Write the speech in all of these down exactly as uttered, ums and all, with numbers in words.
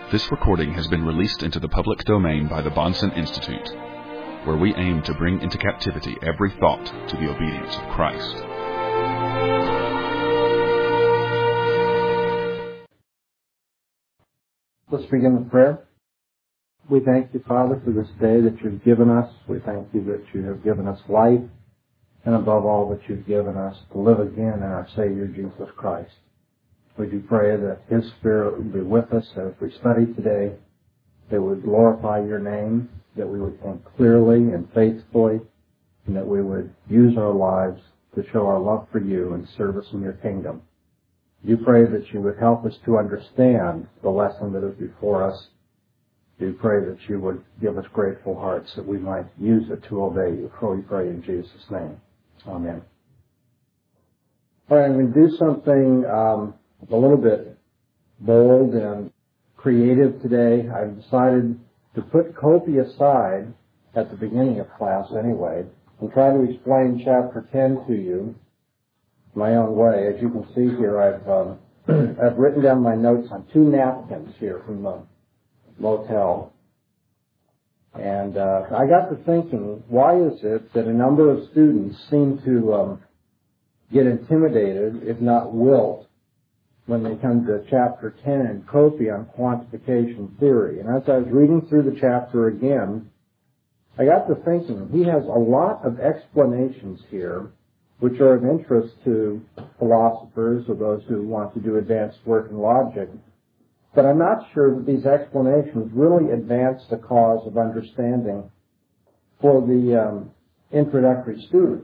This recording has been released into the public domain by the Bahnsen Institute, where we aim to bring into captivity every thought to the obedience of Christ. Let's begin with prayer. We thank you, Father, for this day that you've given us. We thank you that you have given us life, and above all that you've given us to live again in our Savior, Jesus Christ. We do pray that His Spirit would be with us as we study today, that we would glorify your name, that we would think clearly and faithfully, and that we would use our lives to show our love for you and service in your kingdom. You pray that you would help us to understand the lesson that is before us. Do pray that you would give us grateful hearts that we might use it to obey you. For we pray in Jesus' name. Amen. All right, I'm going to do something um, a little bit bold and creative today. I've decided to put Copy aside at the beginning of class anyway and try to explain chapter ten to you my own way. As you can see here, I've um, I've written down my notes on two napkins here from the motel. And uh, I got to thinking, why is it that a number of students seem to um, get intimidated, if not wilt, when they come to chapter ten in Copy on quantification theory? And as I was reading through the chapter again, I got to thinking, he has a lot of explanations here which are of interest to philosophers or those who want to do advanced work in logic. But I'm not sure that these explanations really advance the cause of understanding for the um, introductory student.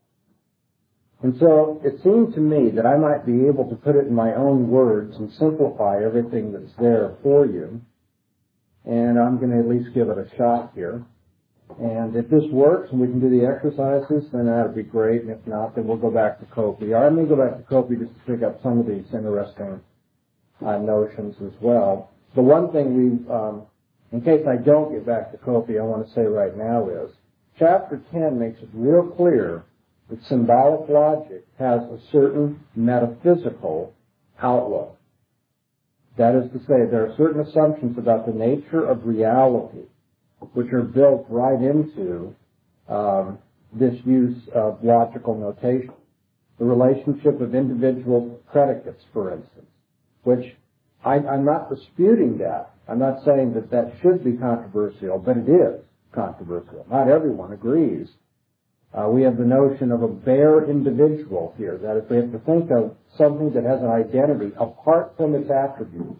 And so it seemed to me that I might be able to put it in my own words and simplify everything that's there for you. And I'm going to at least give it a shot here. And if this works and we can do the exercises, then that would be great. And if not, then we'll go back to Copy. I'm going to go back to Copy just to pick up some of these interesting uh, notions as well. The one thing we, um, in case I don't get back to Copy, I want to say right now is, chapter ten makes it real clear that symbolic logic has a certain metaphysical outlook. That is to say, there are certain assumptions about the nature of reality which are built right into um, this use of logical notation. The relationship of individual predicates, for instance, which I, I'm not disputing that. I'm not saying that that should be controversial, but it is controversial. Not everyone agrees. Uh, we have the notion of a bare individual here. That is, we have to think of something that has an identity apart from its attributes.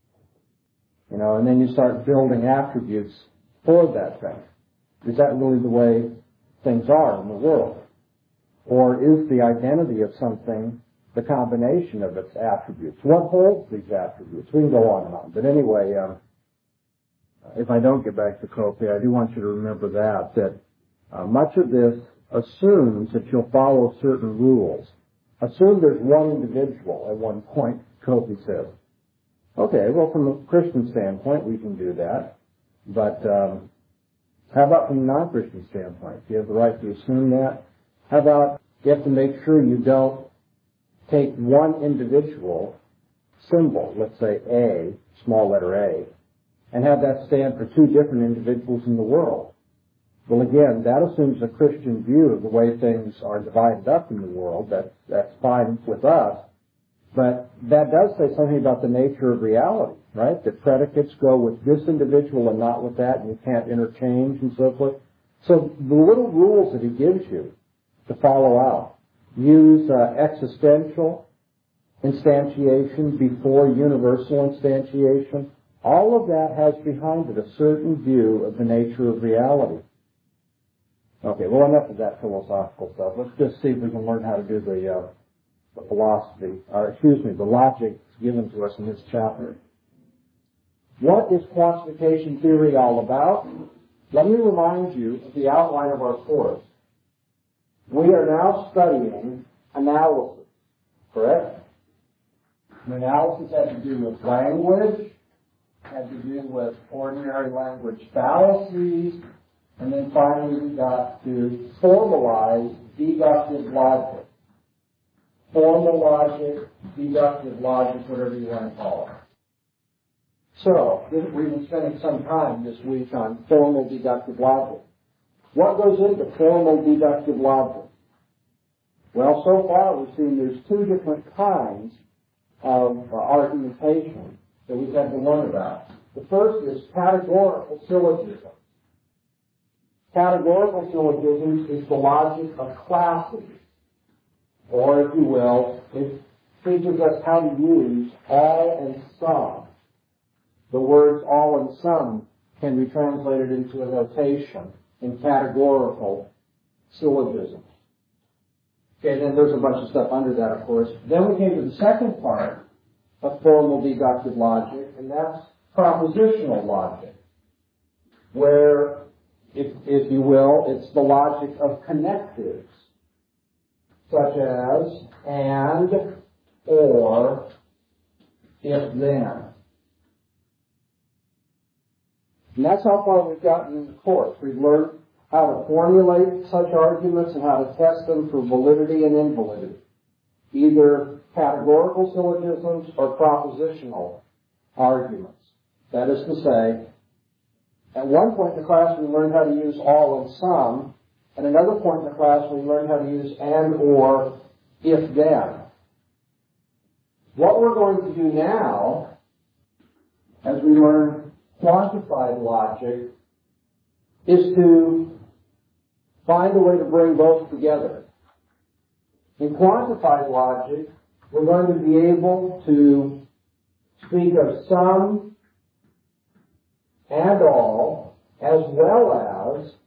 You know, and then you start building attributes for that thing. Is that really the way things are in the world? Or is the identity of something the combination of its attributes? What holds these attributes? We can go on and on. But anyway, um, if I don't get back to Copy, I do want you to remember that, that uh, much of this assumes that you'll follow certain rules. Assume there's one individual at one point, Copy says. Okay, well, from a Christian standpoint, we can do that. But um, how about from a non-Christian standpoint? Do you have the right to assume that? How about you have to make sure you don't take one individual symbol, let's say A, small letter A, and have that stand for two different individuals in the world? Well, again, that assumes a Christian view of the way things are divided up in the world. That, that's fine with us. But that does say something about the nature of reality, right? That predicates go with this individual and not with that, and you can't interchange and so forth. So the little rules that he gives you to follow out, use uh, existential instantiation before universal instantiation, all of that has behind it a certain view of the nature of reality. Okay, well, enough of that philosophical stuff. Let's just see if we can learn how to do the uh, the philosophy, or excuse me, the logic given to us in this chapter. What is quantification theory all about? Let me remind you of the outline of our course. We are now studying analysis, correct? And analysis had to do with language, had to do with ordinary language fallacies, and then finally we got to formalize deductive logic. Formal logic, deductive logic, whatever you want to call it. So, we've been spending some time this week on formal deductive logic. What goes into formal deductive logic? Well, so far we've seen there's two different kinds of uh, argumentation that we've had to learn about. The first is categorical syllogism. Categorical syllogisms is the logic of classes, or if you will, it teaches us how to use all and some. The words all and some can be translated into a notation in categorical syllogisms. Okay, then there's a bunch of stuff under that, of course. Then we came to the second part of formal deductive logic, and that's propositional logic, where, if, if you will, it's the logic of connectives, such as and, or, if then. And that's how far we've gotten in the course. We've learned how to formulate such arguments and how to test them for validity and invalidity, either categorical syllogisms or propositional arguments. That is to say, at one point in the class we learned how to use all and some. At another point in the class we learned how to use and, or, if then. What we're going to do now, as we learn quantified logic, is to find a way to bring both together. In quantified logic, we're going to be able to speak of some and all, as well as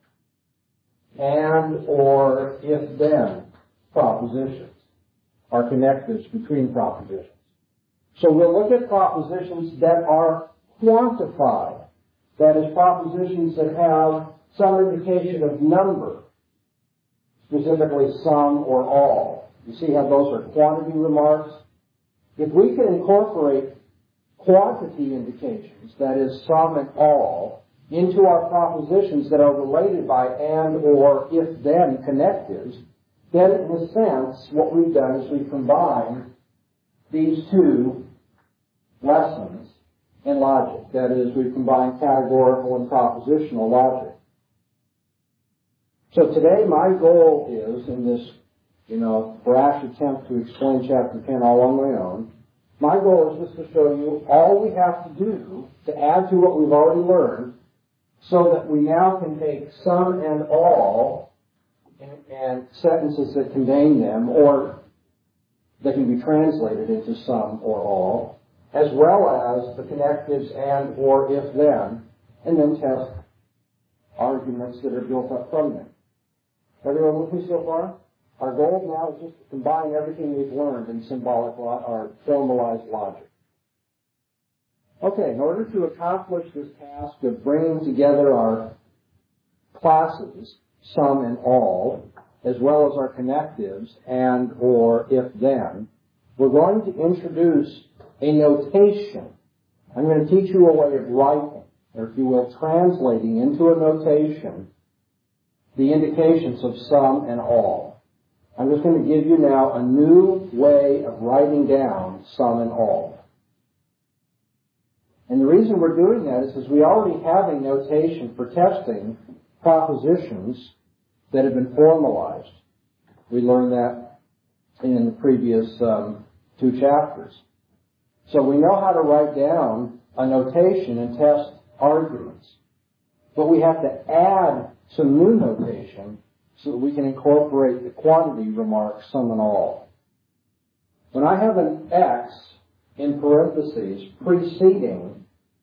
and, or, if then propositions, or connectives between propositions. So we'll look at propositions that are quantified. That is, propositions that have some indication of number, specifically some or all. You see how those are quantity remarks? If we can incorporate quantity indications, that is, some and all, into our propositions that are related by and, or, if then connectives, then in a sense what we've done is we've combined these two lessons in logic. That is, we've combined categorical and propositional logic. So today my goal is, in this, you know, brash attempt to explain chapter ten all on my own, my goal is just to show you all we have to do to add to what we've already learned so that we now can take some and all and, and sentences that contain them, or that can be translated into some or all, as well as the connectives and, or, if then, and then test arguments that are built up from them. Everyone with me so far? Our goal now is just to combine everything we've learned in symbolic lo- or formalized logic. Okay, in order to accomplish this task of bringing together our classes, some and all, as well as our connectives and, or, if then, we're going to introduce a notation. I'm going to teach you a way of writing, or if you will, translating into a notation the indications of some and all. I'm just going to give you now a new way of writing down some and all. And the reason we're doing that is because we already have a notation for testing propositions that have been formalized. We learned that in the previous um, two chapters. So we know how to write down a notation and test arguments. But we have to add some new notation so that we can incorporate the quantity remarks, some and all. When I have an X in parentheses preceding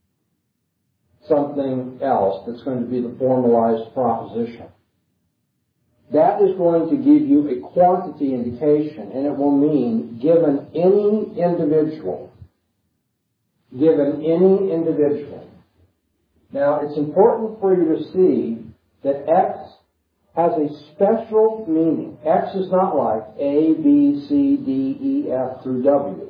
something else that's going to be the formalized proposition, that is going to give you a quantity indication, and it will mean given any individual, given any individual. Now, it's important for you to see that X has a special meaning. X is not like A, B, C, D, E, F through W.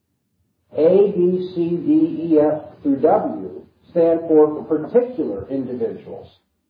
A, B, C, D, E, F through W stand for particular individuals.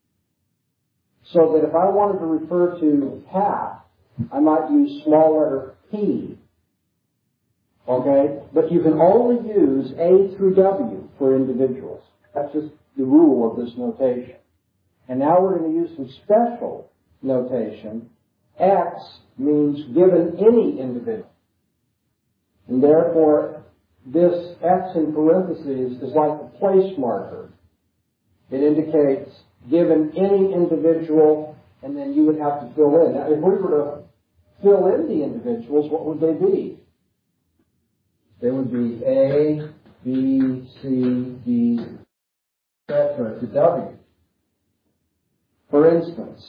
So that if I wanted to refer to Pat, I might use small letter P. Okay? But you can only use A through W for individuals. That's just the rule of this notation. And now we're going to use some special notation. X means given any individual. And therefore, this X in parentheses is like a place marker. It indicates given any individual, and then you would have to fill in. Now, if we were to fill in the individuals, what would they be? They would be A, B, C, D, et cetera to W. For instance,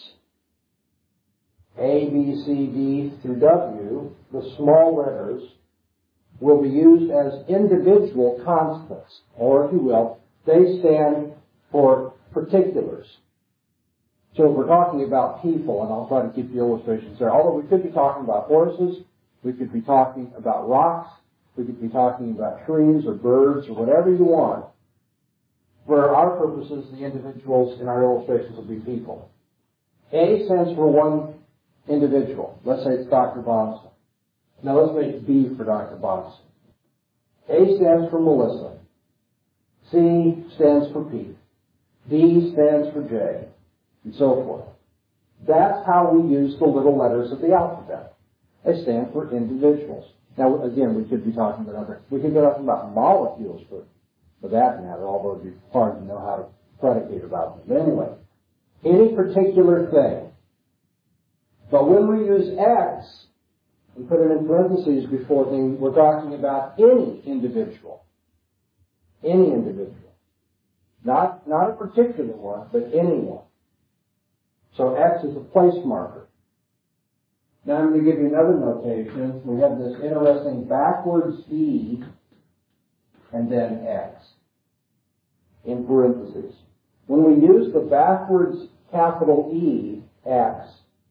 A, B, C, D through W, the small letters, will be used as individual constants, or if you will, they stand for particulars. So if we're talking about people, and I'll try to keep the illustrations there, although we could be talking about horses, we could be talking about rocks, we could be talking about trees or birds or whatever you want. For our purposes, the individuals in our illustrations will be people. A stands for one individual. Let's say it's Doctor Bonson. Now let's make B for Doctor Bonson. A stands for Melissa. C stands for Pete. D stands for J, and so forth. That's how we use the little letters of the alphabet. They stand for individuals. Now, again, we could be talking about other, we could be talking about molecules for, for that matter, although it'd be hard to know how to predicate about them. But anyway, any particular thing. But when we use X and put it in parentheses before things, we're talking about any individual. Any individual. Not, not a particular one, but any one. So X is a place marker. Now I'm going to give you another notation. We have this interesting backwards E and then X in parentheses. When we use the backwards capital E, X,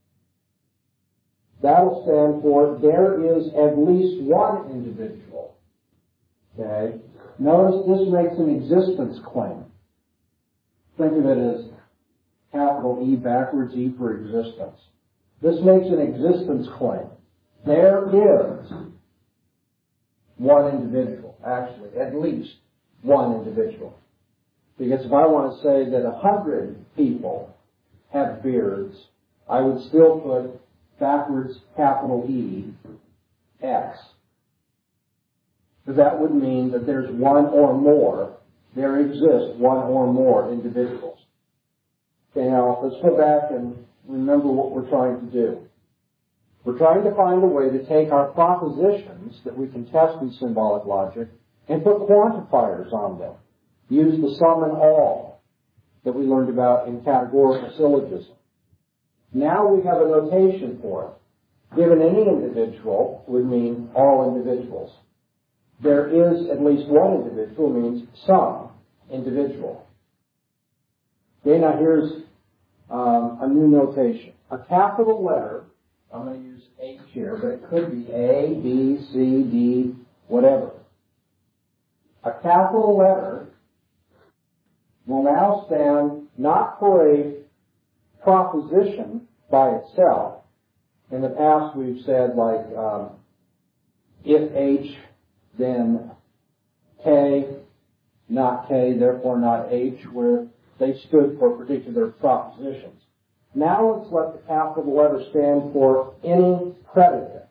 that'll stand for there is at least one individual. Okay? Notice this makes an existence claim. Think of it as capital E backwards E for existence. This makes an existence claim. There is one individual, actually, at least one individual. Because if I want to say that a hundred people have beards, I would still put backwards capital E, X. Because that would mean that there's one or more, there exists one or more individuals. Okay, now let's go back and remember what we're trying to do. We're trying to find a way to take our propositions that we can test in symbolic logic and put quantifiers on them. Use the sum and all that we learned about in categorical syllogism. Now we have a notation for it. Given any individual would mean all individuals. There is at least one individual means some individual. Okay, now here's um, a new notation. A capital letter, I'm going to use H here, but it could be A, B, C, D, whatever. A capital letter will now stand not for a proposition by itself. In the past we've said like, um, if H, then K, not K, therefore not H, where they stood for particular propositions. Now let's let the capital letter stand for any predicate.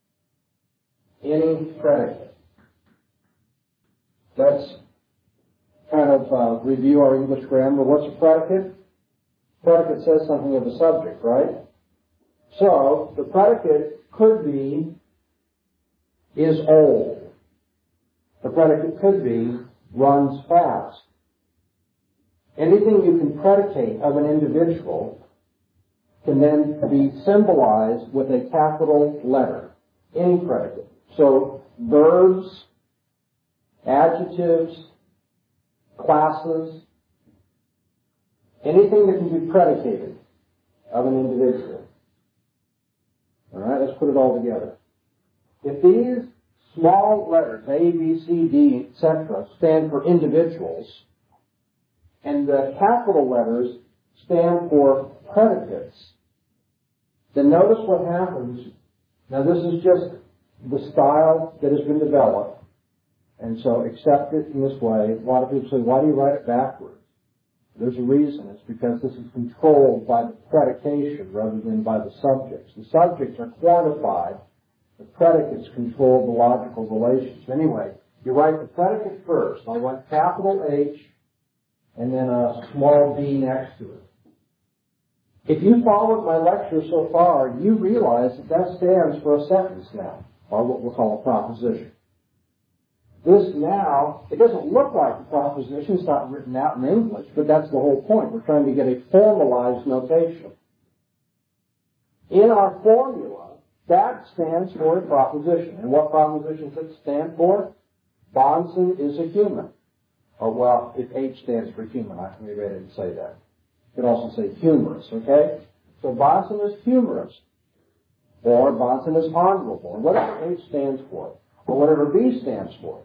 Any predicate. Let's kind of uh, review our English grammar. What's a predicate? Predicate says something of the subject, right? So the predicate could be is old. The predicate could be runs fast. Anything you can predicate of an individual can then be symbolized with a capital letter. Any predicate. So verbs, adjectives, classes, anything that can be predicated of an individual. All right, let's put it all together. If these small letters, A, B, C, D, et cetera, stand for individuals, and the capital letters stand for predicates, then notice what happens. Now this is just the style that has been developed, and so accept it in this way. A lot of people say, why do you write it backwards? There's a reason. It's because this is controlled by the predication rather than by the subjects. The subjects are quantified. The predicates control the logical relations. Anyway, you write the predicate first. I want capital H and then a small b next to it. If you followed my lecture so far, you realize that that stands for a sentence now, or what we'll call a proposition. This now, it doesn't look like a proposition. It's not written out in English, but that's the whole point. We're trying to get a formalized notation. In our formula, that stands for a proposition. And what proposition does it stand for? Bahnsen is a human. Or, well, if H stands for human, I maybe I didn't say that. You could also say humorous, okay? So Bahnsen is humorous. Or Bahnsen is honorable. Or whatever H stands for. Or whatever B stands for.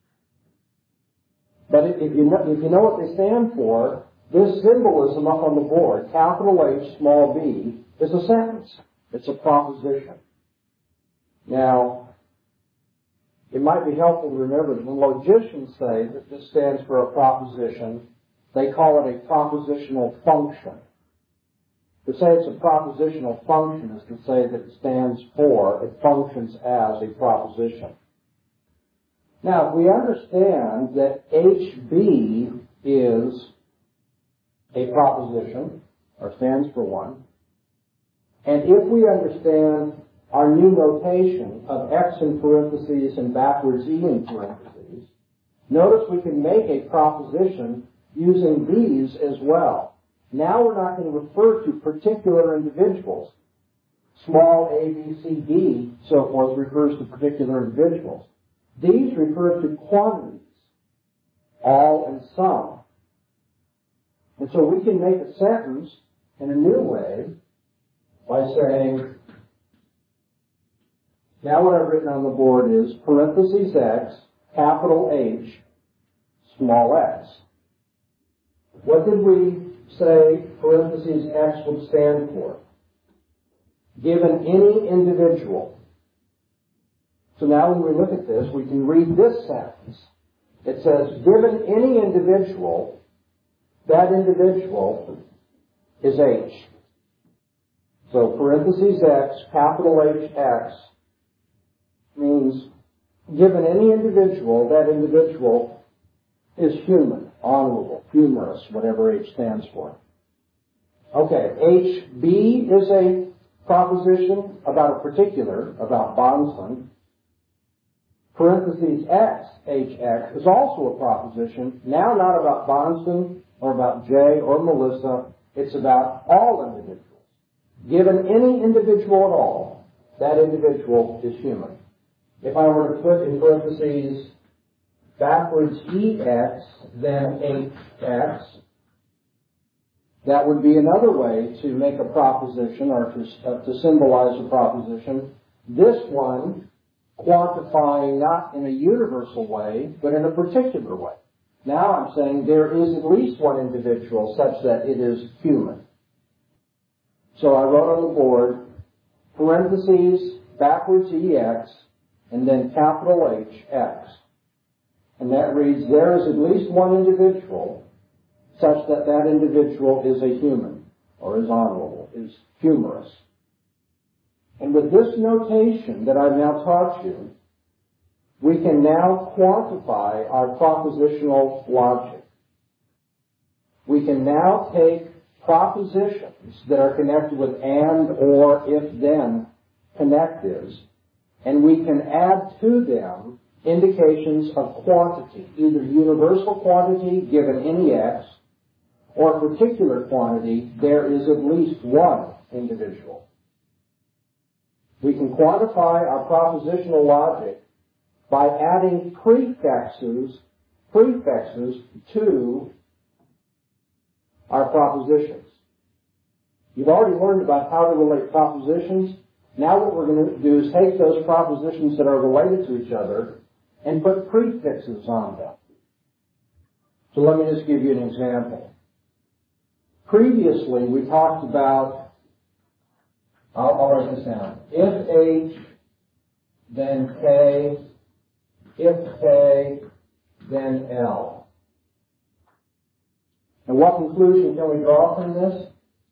But if you know, if you know what they stand for, this symbolism up on the board, capital H, small b, is a sentence. It's a proposition. Now, it might be helpful to remember that when logicians say that this stands for a proposition, they call it a propositional function. To say it's a propositional function is to say that it stands for, it functions as a proposition. Now, if we understand that H B is a proposition, or stands for one, and if we understand our new notation of X in parentheses and backwards E in parentheses, notice we can make a proposition using these as well. Now we're not going to refer to particular individuals. Small a, b, c, d, so forth, refers to particular individuals. These refer to quantities, all and some. And so we can make a sentence in a new way by saying, now what I've written on the board is parentheses X, capital H, small x. What did we say parentheses X would stand for? Given any individual. So now when we look at this, we can read this sentence. It says, given any individual, that individual is H. So parentheses X, capital H, X, means given any individual, that individual is human, honorable, humorous, whatever H stands for. Okay, H B is a proposition about a particular, about Bahnsen. Parentheses X, H X, is also a proposition, now not about Bahnsen or about Jay or Melissa, it's about all individuals. Given any individual at all, that individual is human. If I were to put in parentheses backwards E X, then H X, that would be another way to make a proposition or to, uh, to symbolize a proposition. This one quantifying not in a universal way, but in a particular way. Now I'm saying there is at least one individual such that it is human. So I wrote on the board, parentheses, backwards E X, and then capital H, X. And that reads, there is at least one individual such that that individual is a human, or is honorable, is humorous. And with this notation that I've now taught you, we can now quantify our propositional logic. We can now take propositions that are connected with and, or, if, then connectives, and we can add to them indications of quantity, either universal quantity given any X, or particular quantity, there is at least one individual. We can quantify our propositional logic by adding prefixes, prefixes to our propositions. You've already learned about how to relate propositions. Now what we're going to do is take those propositions that are related to each other and put prefixes on them. So let me just give you an example. Previously, we talked about, I'll, I'll write this down. If H then K, if K, then L. And what conclusion can we draw from this?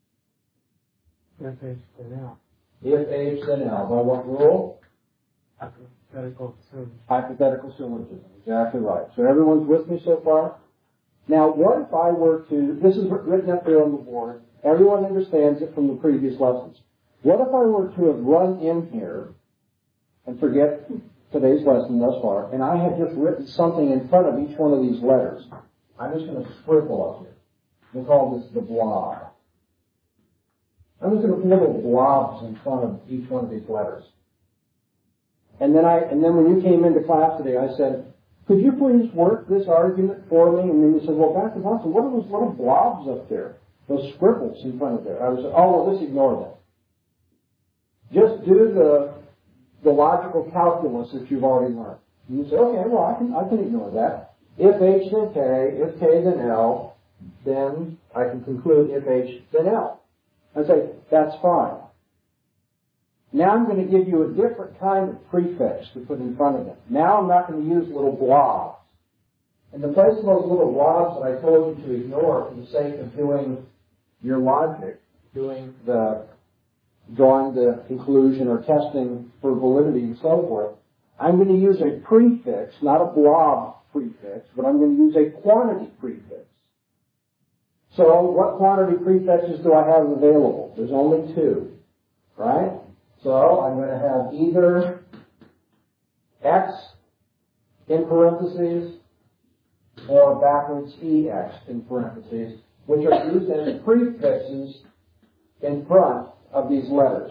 If H, then L. If H, then L. By what rule? Hypothetical syllogism. Hypothetical syllogism. Exactly right. So everyone's with me so far? Now, what if I were to, this is written up there on the board, everyone understands it from the previous lessons. What if I were to have run in here, and forget today's lesson thus far, and I had just written something in front of each one of these letters? I'm just going to scribble up here. We'll call this the blob. I'm just going to put little blobs in front of each one of these letters. And then I, and then when you came into class today, I said, could you please work this argument for me? And then you said, well, Doctor Watson, what are those little blobs up there? Those scribbles in front of there. I was like, oh, well, just ignore them. Just do the, the logical calculus that you've already learned. And you say, okay, well, I can, I can ignore that. If H, then K, if K, then L, then I can conclude if H, then L. I say, that's fine. Now I'm going to give you a different kind of prefix to put in front of it. Now I'm not going to use little blobs. In the place of those little blobs that I told you to ignore for the sake of doing your logic, doing the, drawing the conclusion or testing for validity and so forth, I'm going to use a prefix, not a blob prefix, but I'm going to use a quantity prefix. So what quantity prefixes do I have available? There's only two, right? So I'm going to have either X in parentheses or backwards E X in parentheses, which are used as prefixes in front of these letters.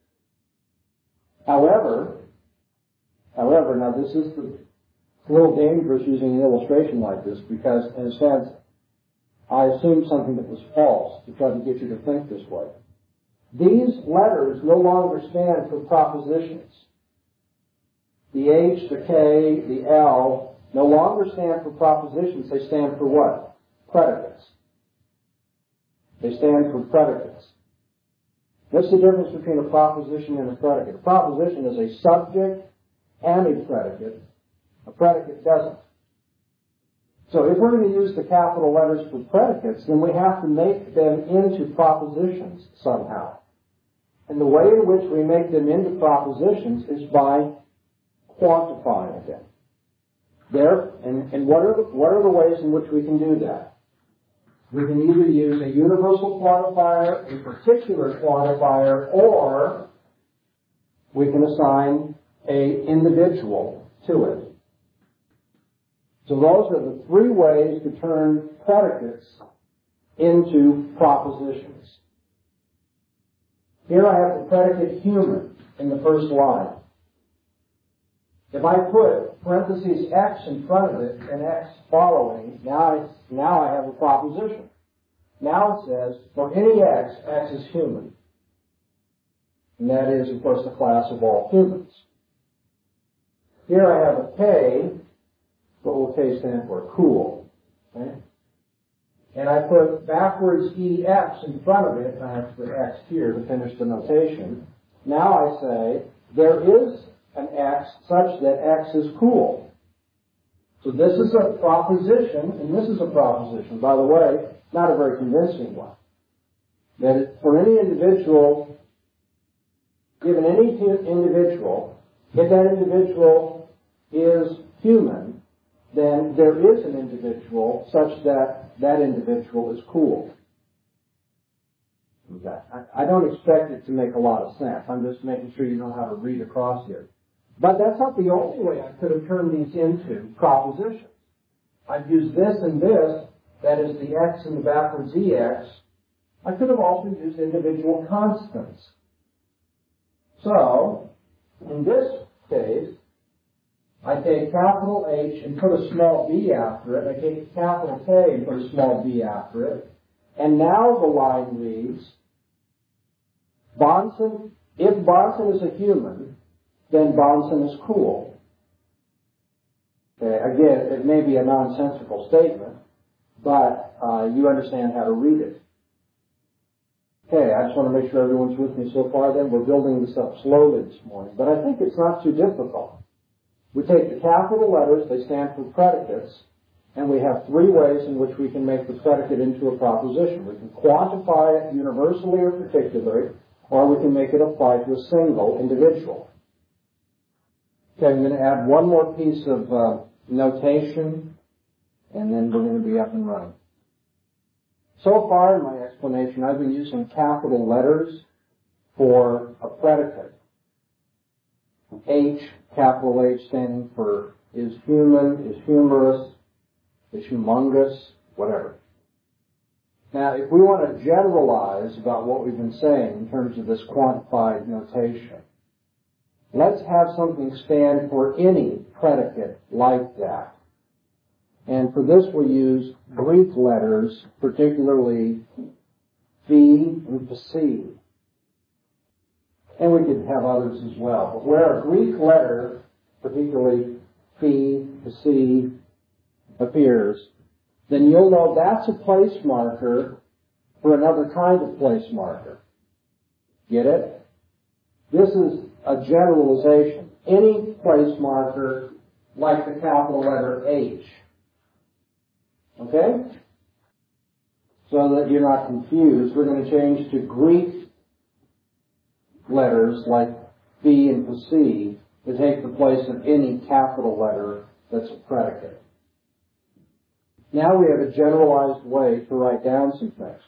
However, however, now this is the, it's a little dangerous using an illustration like this because, in a sense, I assumed something that was false to try to get you to think this way. These letters no longer stand for propositions. The H, the K, the L no longer stand for propositions. They stand for what? Predicates. They stand for predicates. What's the difference between a proposition and a predicate? A proposition is a subject and a predicate. A predicate doesn't. So if we're going to use the capital letters for predicates, then we have to make them into propositions somehow. And the way in which we make them into propositions is by quantifying them. There, and, and what are the, what are the ways in which we can do that? We can either use a universal quantifier, a particular quantifier, or we can assign an individual to it. So those are the three ways to turn predicates into propositions. Here I have the predicate human in the first line. If I put parentheses X in front of it and X following, now I, now I have a proposition. Now it says, for any X, X is human. And that is, of course, the class of all humans. Here I have a K. What will K stand for? Cool. Okay? And I put backwards E X in front of it, and I have to put X here to finish the notation. Now I say, there is an X such that X is cool. So this is a proposition, and this is a proposition. By the way, not a very convincing one. That for any individual, given any individual, if that individual is human, then there is an individual such that that individual is cool. Okay. I, I don't expect it to make a lot of sense. I'm just making sure you know how to read across here. But that's not the only way I could have turned these into propositions. I've used this and this, that is the X and the backwards E X. I could have also used individual constants. So, in this case, I take capital H and put a small b after it. I take capital K and put a small b after it. And now the line reads, Bonson, if Bonson is a human, then Bonson is cool. Okay, again, it may be a nonsensical statement, but uh, you understand how to read it. Okay, I just want to make sure everyone's with me so far then. We're building this up slowly this morning, but I think it's not too difficult. We take the capital letters, they stand for predicates, and we have three ways in which we can make the predicate into a proposition. We can quantify it universally or particularly, or we can make it apply to a single individual. Okay, I'm going to add one more piece of uh, notation, and then we're going to be up and running. So far in my explanation, I've been using capital letters for a predicate. H, capital H, standing for is human, is humorous, is humongous, whatever. Now, if we want to generalize about what we've been saying in terms of this quantified notation, let's have something stand for any predicate like that. And for this we use Greek letters, particularly phi and psi. And we could have others as well. But where a Greek letter, particularly phi, psi, appears, then you'll know that's a place marker for another kind of place marker. Get it? This is a generalization. Any place marker like the capital letter H. Okay? So that you're not confused, we're going to change to Greek letters like phi and psi to take the place of any capital letter that's a predicate. Now we have a generalized way to write down some things.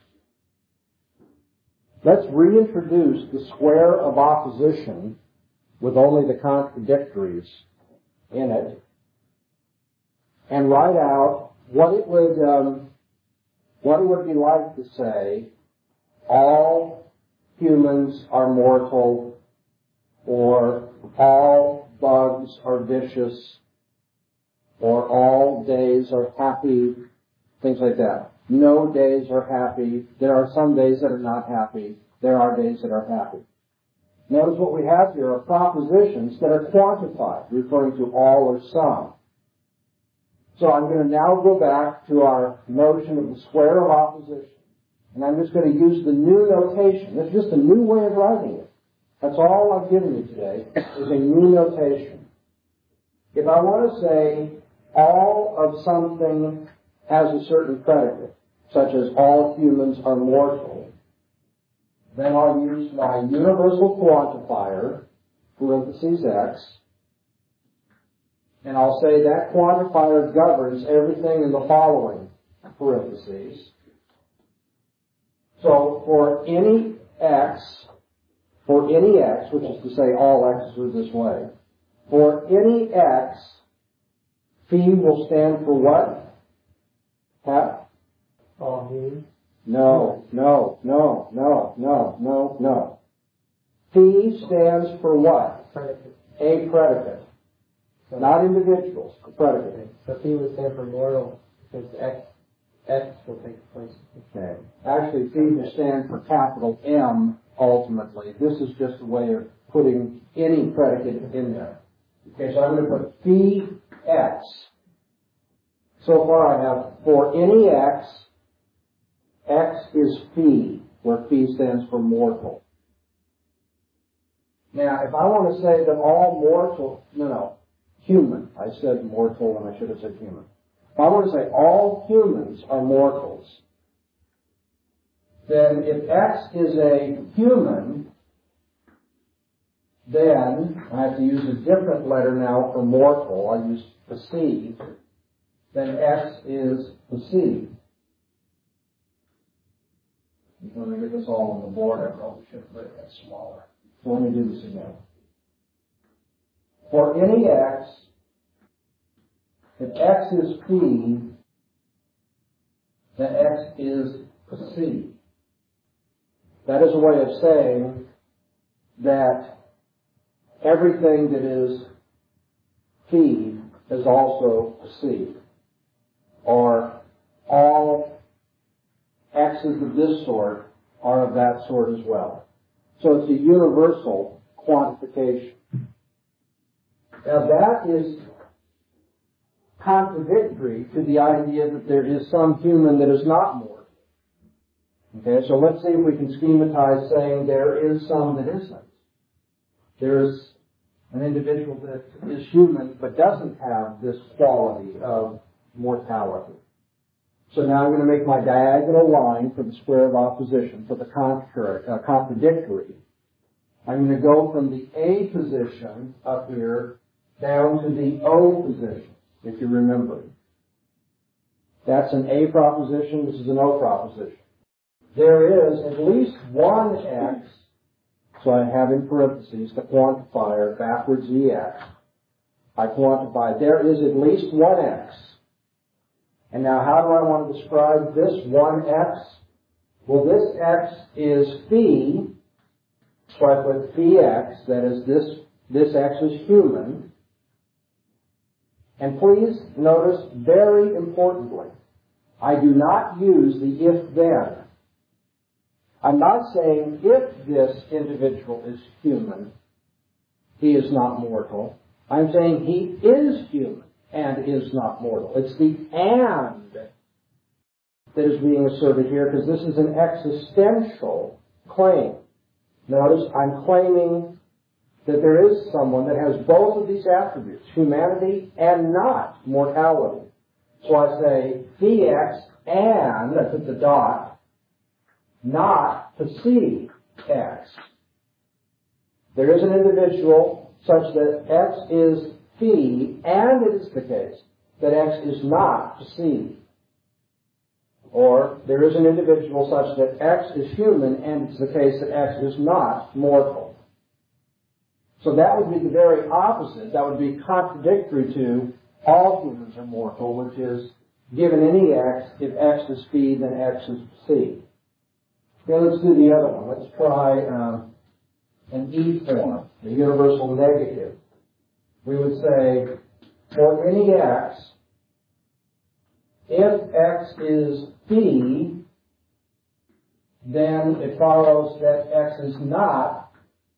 Let's reintroduce the square of opposition with only the contradictories in it and write out what it would um, what it would be like to say all humans are mortal, or all bugs are vicious, or all days are happy, things like that. No days are happy. There are some days that are not happy. There are days that are happy. Notice what we have here are propositions that are quantified, referring to all or some. So I'm going to now go back to our notion of the square of opposition. And I'm just going to use the new notation. It's just a new way of writing it. That's all I've given you today, is a new notation. If I want to say all of something has a certain predicate, such as all humans are mortal, then I'll use my universal quantifier, parentheses x, and I'll say that quantifier governs everything in the following parentheses. So for any x, for any x, which is to say all x's are this way, for any x, phi will stand for what? Ha? All humans. No, no, no, no, no, no, no. Phi stands for what? Predicate. A predicate. So, Not individuals, a predicate. So phi would stand for mortal, because x, x will take place. Okay. Actually, phi will stand for capital M ultimately. This is just a way of putting any predicate in there. Okay, so I'm going to put phi x. So far I have for any x, x is phi, where phi stands for mortal. Now, if I want to say that all mortal, no, no, human. I said mortal and I should have said human. If I want to say all humans are mortals, then if x is a human, then I have to use a different letter now for mortal. I use psi. Then x is psi. Let me get this all on the board. I probably should have made that smaller. So let me do this again. For any x, if x is phi, then x is psi. That is a way of saying that everything that is phi is also psi, or all x's of this sort are of that sort as well. So it's a universal quantification. Now that is contradictory to the idea that there is some human that is not mortal. Okay, so let's see if we can schematize saying there is some that isn't. There's an individual that is human but doesn't have this quality of mortality. So now I'm going to make my diagonal line for the square of opposition, for the contrary, uh, contradictory. I'm going to go from the A position up here down to the O position, if you remember. That's an A proposition, this is an O proposition. There is at least one X, so I have in parentheses the quantifier backwards E X. I quantify, there is at least one X. And now how do I want to describe this one X? Well, this X is phi, so I put phi X, that is this, this X is human. And please notice, very importantly, I do not use the if-then. I'm not saying if this individual is human, he is not mortal. I'm saying he is human and is not mortal. It's the and that is being asserted here because this is an existential claim. Notice I'm claiming that there is someone that has both of these attributes, humanity and not mortality. So I say phi X and, I put the dot, not psi X. There is an individual such that X is phi, and it is the case that X is not psi. Or there is an individual such that X is human, and it's the case that X is not mortal. So that would be the very opposite. That would be contradictory to all humans are mortal, which is given any X, if X is phi, then X is psi. Okay, let's do the other one. Let's try um, an E form, the universal negative. We would say, for any X, if X is phi, then it follows that X is not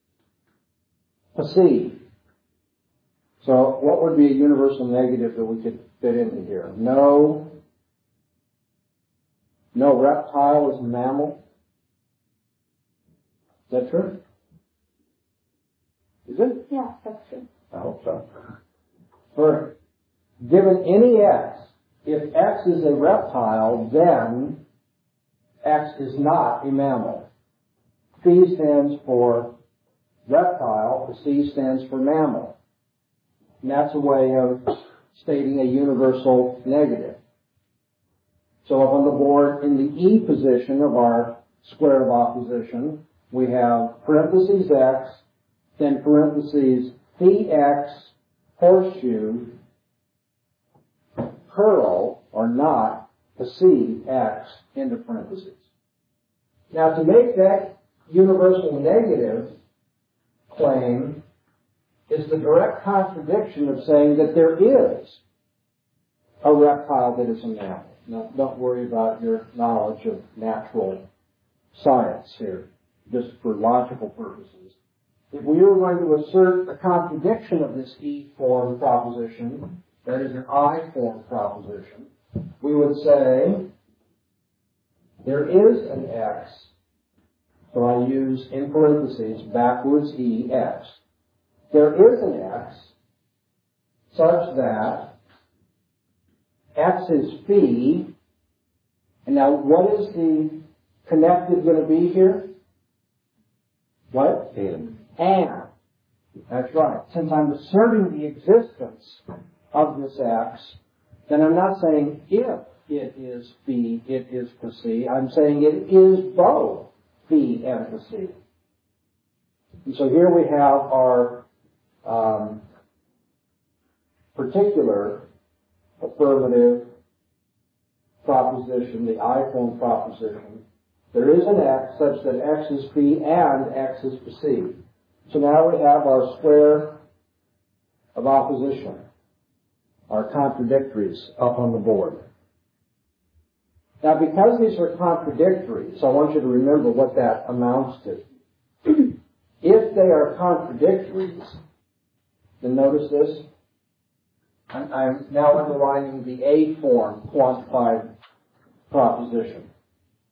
psi. So what would be a universal negative that we could fit into here? No, no reptile is a mammal. Is that true? Is it? Yeah, that's true. I hope so. For given any X, if X is a reptile, then X is not a mammal. Phi stands for reptile, C stands for mammal. And that's a way of stating a universal negative. So up on the board, in the E position of our square of opposition, we have parentheses X, then parentheses phi X, horseshoe, curl, or not, psi X, into parentheses. Now to make that universal negative claim is the direct contradiction of saying that there is a reptile that is a mammal. Now, don't worry about your knowledge of natural science here, just for logical purposes. If we were going to assert a contradiction of this E-form proposition, that is an I-form proposition, we would say there is an X, so I use in parentheses backwards E, X. There is an X such that X is phi, and now what is the connective going to be here? What? And. And. That's right. Since I'm asserting the existence of this X, then I'm not saying if it is phi, it is psi. I'm saying it is both phi and psi. And so here we have our um, particular affirmative proposition, the I-form proposition. There is an X such that X is phi and X is psi. So now we have our square of opposition, our contradictories up on the board. Now because these are contradictories, I want you to remember what that amounts to. If they are contradictories, then notice this. I'm now underlining the A-form quantified proposition.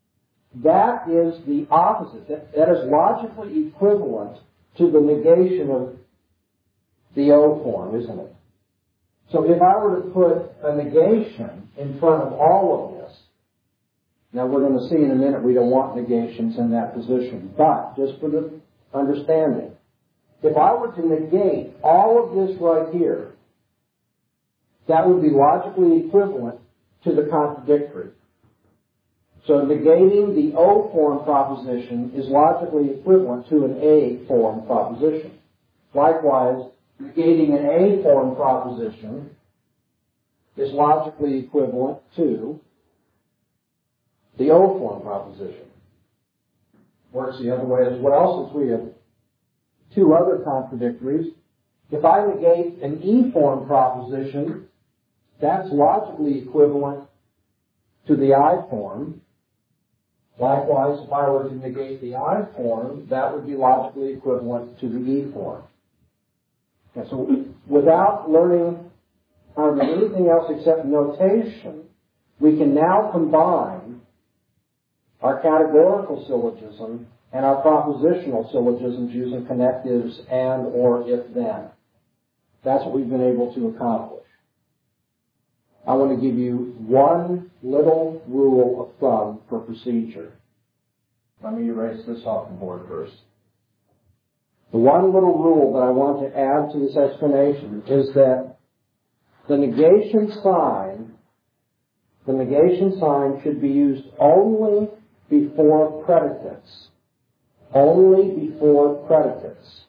that is the opposite. That, that is logically equivalent to the negation of the O form, isn't it? So if I were to put a negation in front of all of this, now we're going to see in a minute we don't want negations in that position, but just for the understanding, if I were to negate all of this right here, that would be logically equivalent to the contradictory. So negating the O form proposition is logically equivalent to an A form proposition. Likewise, negating an A form proposition is logically equivalent to the O form proposition. Works the other way as well, since we have two other contradictories. If I negate an E form proposition, that's logically equivalent to the I form. Likewise, if I were to negate the I form, that would be logically equivalent to the E form. And so without learning hardly anything else except notation, we can now combine our categorical syllogism and our propositional syllogisms using connectives and or if then. That's what we've been able to accomplish. I want to give you one little rule of thumb for procedure. Let me erase this off the board first. The one little rule that I want to add to this explanation is that the negation sign, the negation sign should be used only before predicates. Only before predicates.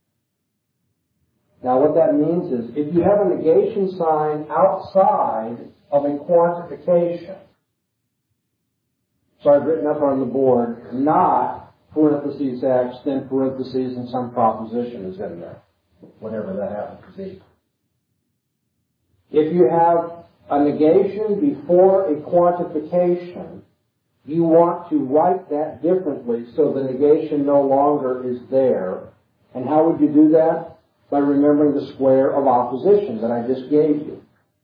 Now what that means is, if you have a negation sign outside of a quantification, so I've written up on the board, not parentheses X, then parentheses and some proposition is in there, whatever that happens to be. If you have a negation before a quantification, you want to write that differently so the negation no longer is there. And how would you do that? By remembering the square of opposition that I just gave you.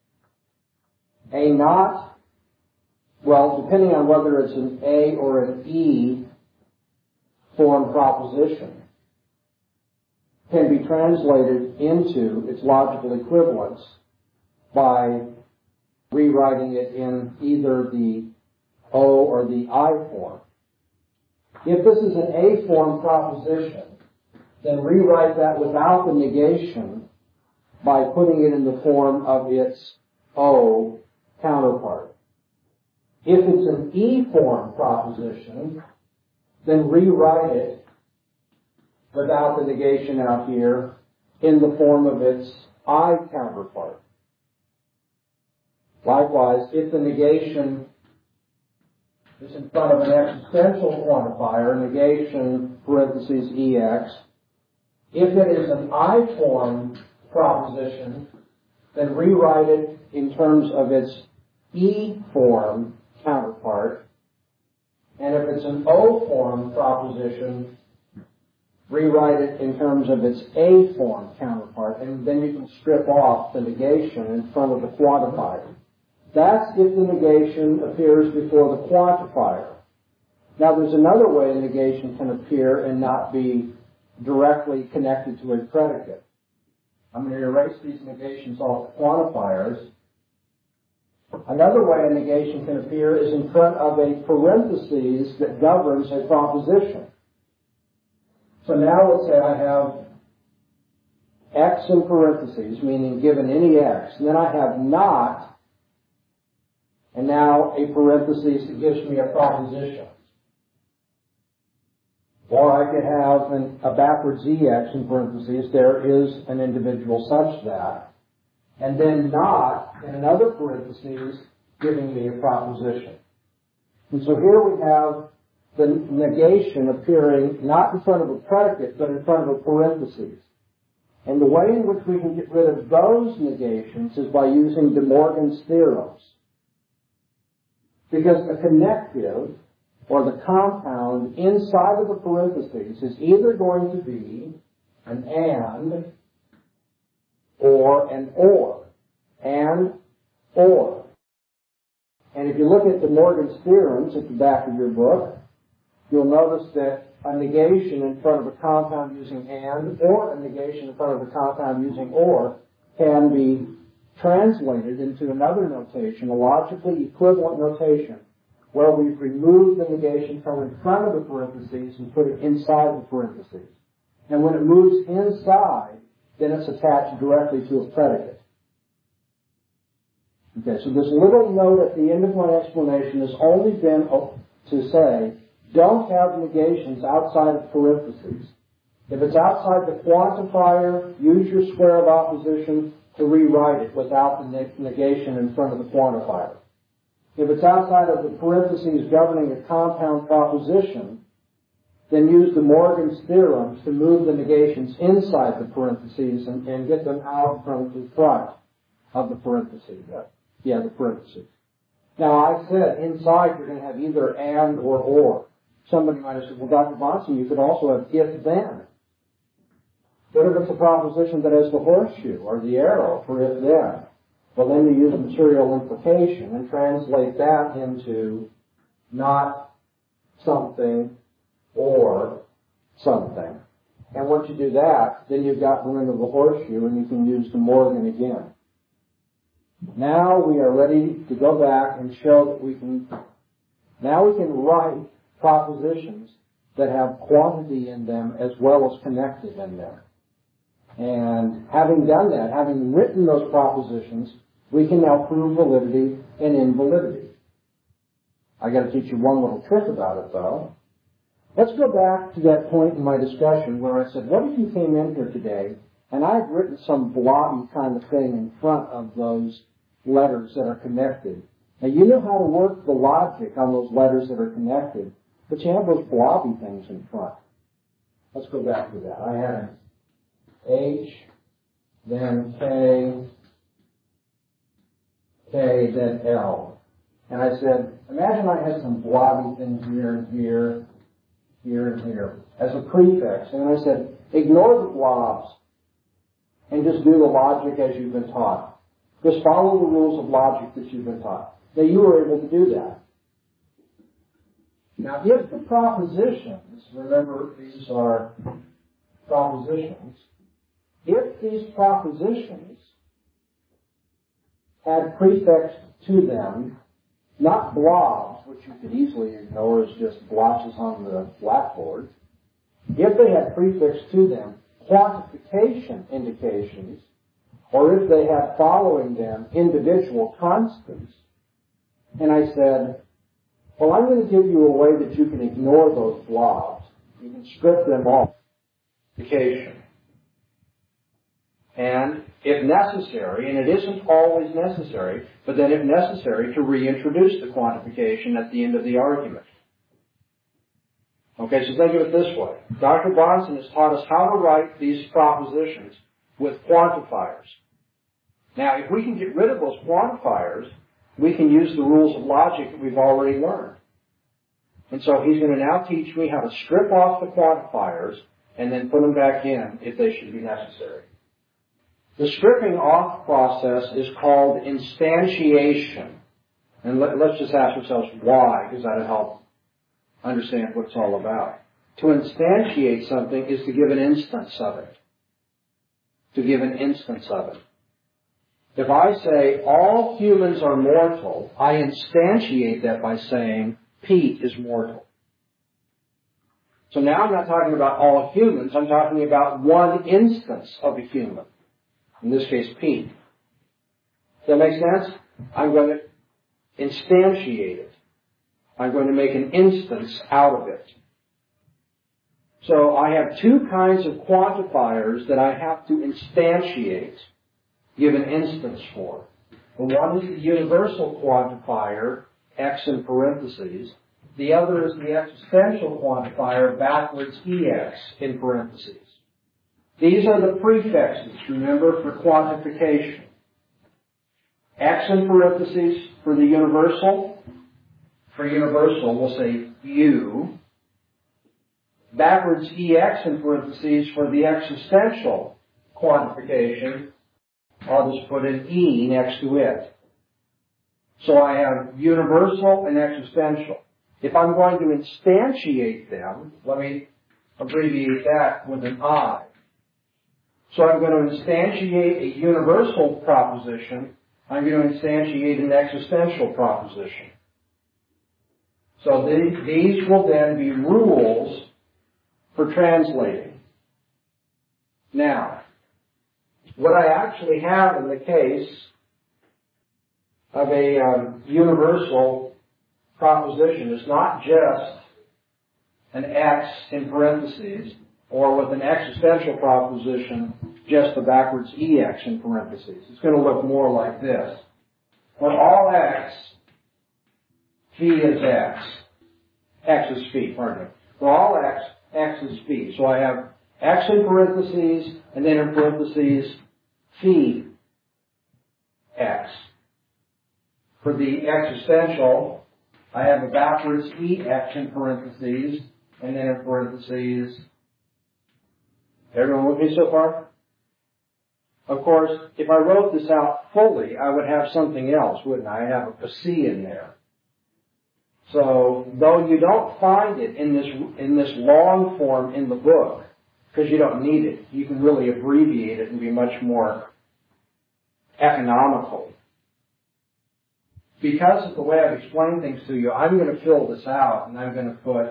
A not, well, depending on whether it's an A or an E form proposition, can be translated into its logical equivalence by rewriting it in either the O or the I form. If this is an A form proposition, then rewrite that without the negation by putting it in the form of its O counterpart. If it's an E form proposition, then rewrite it without the negation out here in the form of its I counterpart. Likewise, if the negation is in front of an existential quantifier, negation parentheses E X, if it is an I form proposition, then rewrite it in terms of its E form counterpart. And if it's an O form proposition, rewrite it in terms of its A form counterpart. And then you can strip off the negation in front of the quantifier. That's if the negation appears before the quantifier. Now there's another way a negation can appear and not be directly connected to a predicate. I'm going to erase these negations off the quantifiers. Another way a negation can appear is in front of a parenthesis that governs a proposition. So now let's say I have X in parentheses, meaning given any X, and then I have not, and now a parenthesis that gives me a proposition. Or I could have an, a backwards E X in parentheses, there is an individual such that, and then not, in another parentheses, giving me a proposition. And so here we have the negation appearing not in front of a predicate, but in front of a parentheses. And the way in which we can get rid of those negations is by using De Morgan's theorems. Because the connective, or the compound inside of the parentheses, is either going to be an and or an or. And or. And if you look at De Morgan's theorems at the back of your book, you'll notice that a negation in front of a compound using and or a negation in front of a compound using or can be translated into another notation, a logically equivalent notation, where we've removed the negation from in front of the parentheses and put it inside the parentheses. And when it moves inside, then it's attached directly to a predicate. Okay, so this little note at the end of my explanation has only been to say, don't have negations outside of parentheses. If it's outside the quantifier, use your square of opposition to rewrite it without the negation in front of the quantifier. If it's outside of the parentheses governing a compound proposition, then use the Morgan's theorem to move the negations inside the parentheses and, and get them out from the front of the parentheses. Yeah, the parentheses. Now, I said inside you're going to have either and or or. Somebody might have said, well, Doctor Bahnsen, you could also have if then. What if it's a proposition that has the horseshoe or the arrow for if then? Well, then you use material implication and translate that into not something or something. And once you do that, then you've gotten rid of the horseshoe and you can use the Morgan again. Now we are ready to go back and show that we can, now we can write propositions that have quantity in them as well as connected in them. And having done that, having written those propositions, we can now prove validity and invalidity. I got to teach you one little trick about it, though. Let's go back to that point in my discussion where I said, what if you came in here today and I've written some blobby kind of thing in front of those letters that are connected. Now, you know how to work the logic on those letters that are connected, but you have those blobby things in front. Let's go back to that. I had H, then K, K, then L. And I said, imagine I had some blobby things here and here, here and here, as a prefix. And I said, ignore the blobs and just do the logic as you've been taught. Just follow the rules of logic that you've been taught. Now, you were able to do that. Now, if the propositions, remember these are propositions, if these propositions had prefixed to them, not blobs, which you could easily ignore as just blotches on the blackboard, if they had prefixed to them quantification indications, or if they had following them individual constants, and I said, well, I'm going to give you a way that you can ignore those blobs. You can strip them off. And if necessary, and it isn't always necessary, but then if necessary, to reintroduce the quantification at the end of the argument. Okay, so think of it this way. Doctor Bahnsen has taught us how to write these propositions with quantifiers. Now, if we can get rid of those quantifiers, we can use the rules of logic that we've already learned. And so he's going to now teach me how to strip off the quantifiers and then put them back in if they should be necessary. The stripping off process is called instantiation. And let, let's just ask ourselves why, because that'll help understand what it's all about. To instantiate something is to give an instance of it. To give an instance of it. If I say all humans are mortal, I instantiate that by saying Pete is mortal. So now I'm not talking about all humans, I'm talking about one instance of a human. In this case, Pete. Does that make sense? I'm going to instantiate it. I'm going to make an instance out of it. So I have two kinds of quantifiers that I have to instantiate, give an instance for. The one is the universal quantifier, x in parentheses. The other is the existential quantifier, backwards ex in parentheses. These are the prefixes, remember, for quantification. X in parentheses for the universal. For universal, we'll say U. Backwards ex in parentheses for the existential quantification. I'll just put an E next to it. So I have universal and existential. If I'm going to instantiate them, let me abbreviate that with an I. So I'm going to instantiate a universal proposition. I'm going to instantiate an existential proposition. So these will then be rules for translating. Now, what I actually have in the case of a um, universal proposition is not just an X in parentheses, or with an existential proposition, just the backwards E X in parentheses. It's going to look more like this. For all X, phi is X. X is phi, pardon me. For all X, X is phi. So I have X in parentheses, and then in parentheses, phi X. For the existential, I have a backwards E X in parentheses, and then in parentheses. Everyone with me so far? Of course, if I wrote this out fully, I would have something else, wouldn't I? I'd have a psi in there. So, though you don't find it in this in this long form in the book, because you don't need it, you can really abbreviate it and be much more economical. Because of the way I've explained things to you, I'm going to fill this out, and I'm going to put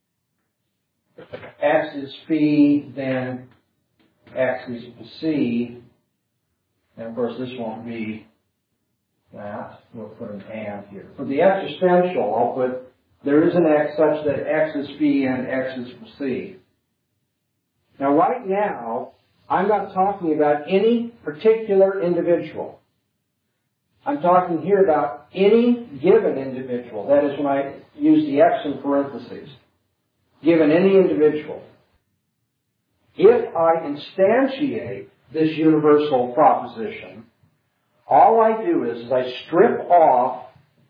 X is phi, then X is psi, and of course this won't be that. We'll put an and here. For the existential, I'll put, there is an X such that X is phi and X is psi. Now right now, I'm not talking about any particular individual. I'm talking here about any given individual. That is when I use the X in parentheses. Given any individual. If I instantiate this universal proposition, all I do is, is I strip off,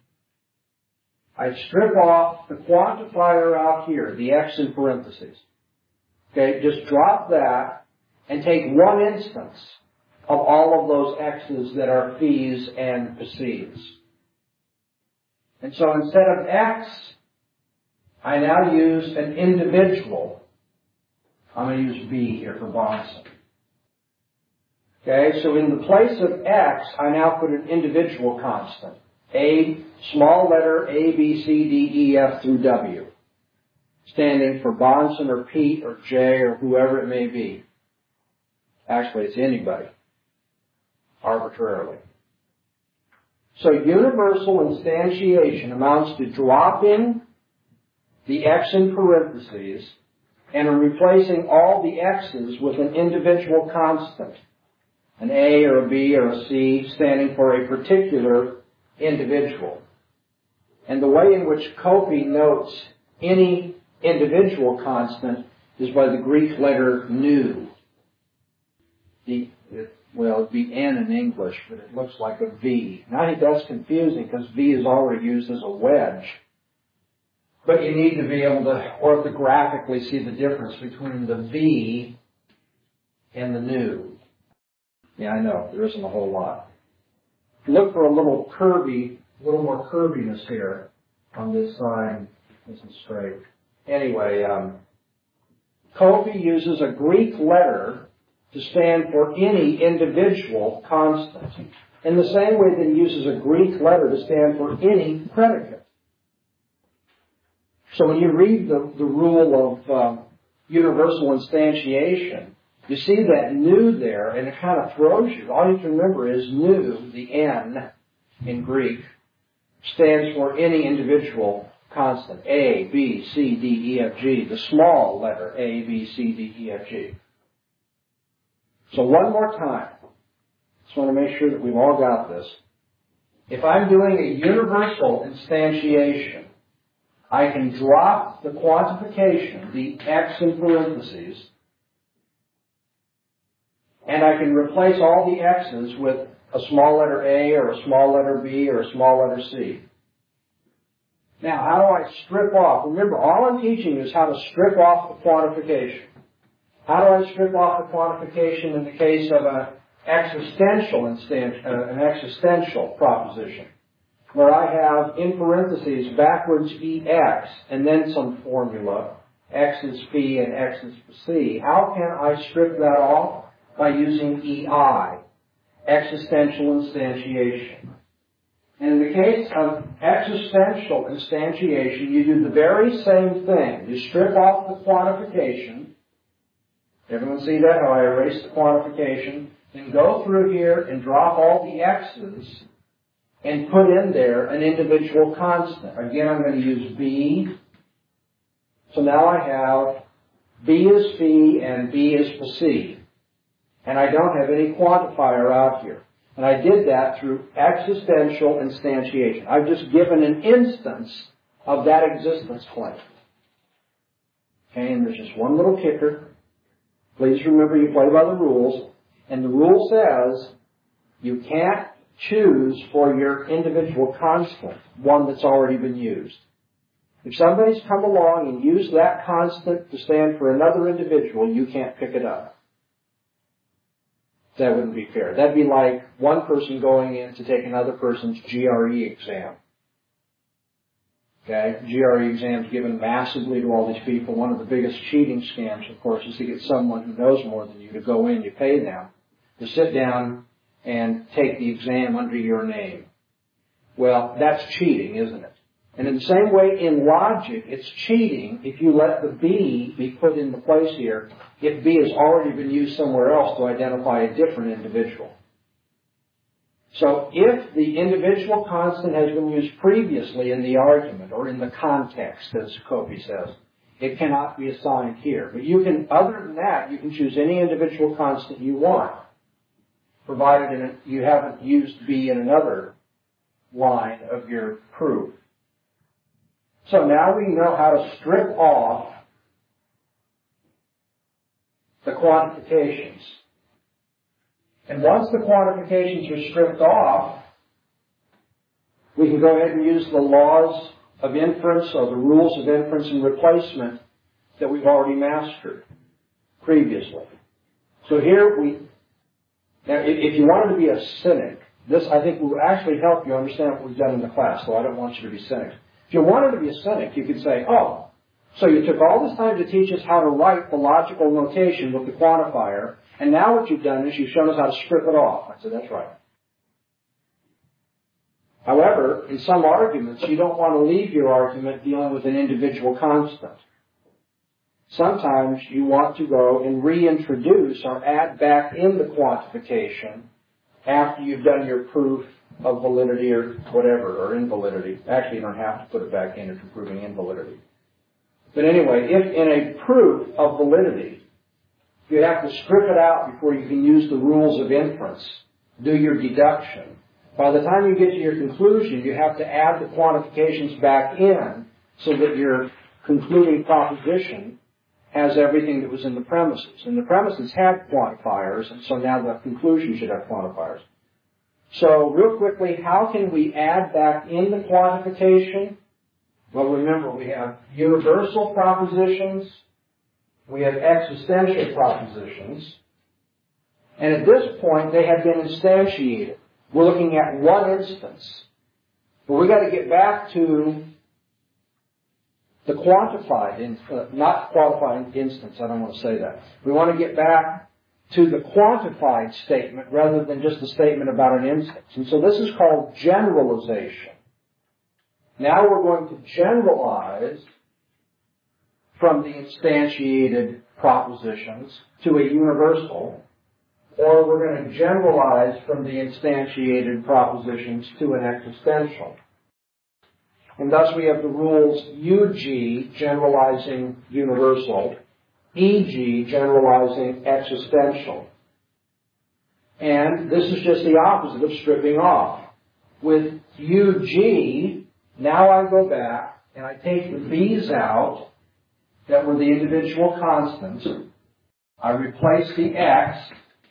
I strip off the quantifier out here, the X in parentheses. Okay, just drop that and take one instance of all of those X's that are phi's and psi's. And so instead of X, I now use an individual. I'm going to use B here for Bahnsen. Okay, so in the place of X, I now put an individual constant. A, small letter A, B, C, D, E, F through W. Standing for Bahnsen or Pete or J or whoever it may be. Actually, it's anybody. Arbitrarily. So universal instantiation amounts to dropping the X in parentheses and replacing all the X's with an individual constant. An A or a B or a C standing for a particular individual. And the way in which Copy notes any individual constant is by the Greek letter nu. The, it, well, it'd be N in English, but it looks like a V. And I think that's confusing because V is already used as a wedge. But you need to be able to orthographically see the difference between the V and the nu. Yeah, I know, there isn't a whole lot. Look for a little curvy, a little more curviness here on this sign. This is straight. Anyway, um, Copy uses a Greek letter to stand for any individual constant, in the same way that he uses a Greek letter to stand for any predicate. So when you read the, the rule of um, universal instantiation, you see that nu there, and it kind of throws you. All you have to remember is nu, the N in Greek, stands for any individual constant. A, B, C, D, E, F, G. The small letter A, B, C, D, E, F, G. So one more time. Just want to make sure that we've all got this. If I'm doing a universal instantiation, I can drop the quantification, the X in parentheses, and I can replace all the X's with a small letter A or a small letter B or a small letter C. Now, how do I strip off? Remember, all I'm teaching you is how to strip off the quantification. How do I strip off the quantification in the case of an existential instant, uh, an existential proposition? where I have in parentheses backwards E X and then some formula, X is phi and X is psi. How can I strip that off? By using E I, existential instantiation. And in the case of existential instantiation, you do the very same thing. You strip off the quantification. Everyone see that, how I erase the quantification? And go through here and drop all the X's and put in there an individual constant. Again, I'm going to use B. So now I have B is phi and B is psi. And I don't have any quantifier out here. And I did that through existential instantiation. I've just given an instance of that existence claim. Okay, and there's just one little kicker. Please remember you play by the rules. And the rule says you can't choose for your individual constant one that's already been used. If somebody's come along and used that constant to stand for another individual, you can't pick it up. That wouldn't be fair. That'd be like one person going in to take another person's G R E exam. Okay? G R E exams given massively to all these people. One of the biggest cheating scams, of course, is to get someone who knows more than you to go in. You pay them to sit down and take the exam under your name. Well, that's cheating, isn't it? And in the same way, in logic, it's cheating if you let the B be put into place here if B has already been used somewhere else to identify a different individual. So if the individual constant has been used previously in the argument or in the context, as Copey says, it cannot be assigned here. But you can, other than that, you can choose any individual constant you want, provided in a, you haven't used B in another line of your proof. So now we know how to strip off the quantifications. And once the quantifications are stripped off, we can go ahead and use the laws of inference or the rules of inference and replacement that we've already mastered previously. So here we, now if you wanted to be a cynic, this I think will actually help you understand what we've done in the class, so I don't want you to be cynics. If you wanted to be a cynic, you could say, oh, so you took all this time to teach us how to write the logical notation with the quantifier, and now what you've done is you've shown us how to strip it off. I said, that's right. However, in some arguments, you don't want to leave your argument dealing with an individual constant. Sometimes you want to go and reintroduce or add back in the quantification after you've done your proof of validity or whatever, or invalidity. Actually, you don't have to put it back in if you're proving invalidity. But anyway, if in a proof of validity, you have to strip it out before you can use the rules of inference, do your deduction. By the time you get to your conclusion, you have to add the quantifications back in so that your concluding proposition has everything that was in the premises. And the premises had quantifiers, and so now the conclusion should have quantifiers. So real quickly, how can we add back in the quantification? Well, remember, we have universal propositions, we have existential propositions, and at this point, they have been instantiated. We're looking at one instance. But we've got to get back to the quantified, in, uh, not quantified instance, I don't want to say that. We want to get back to the quantified statement rather than just a statement about an instance. And so this is called generalization. Now we're going to generalize from the instantiated propositions to a universal, or we're going to generalize from the instantiated propositions to an existential. And thus we have the rules U G, generalizing universal, E G, generalizing existential. And this is just the opposite of stripping off. With U G, now I go back and I take the B's out that were the individual constants. I replace the X,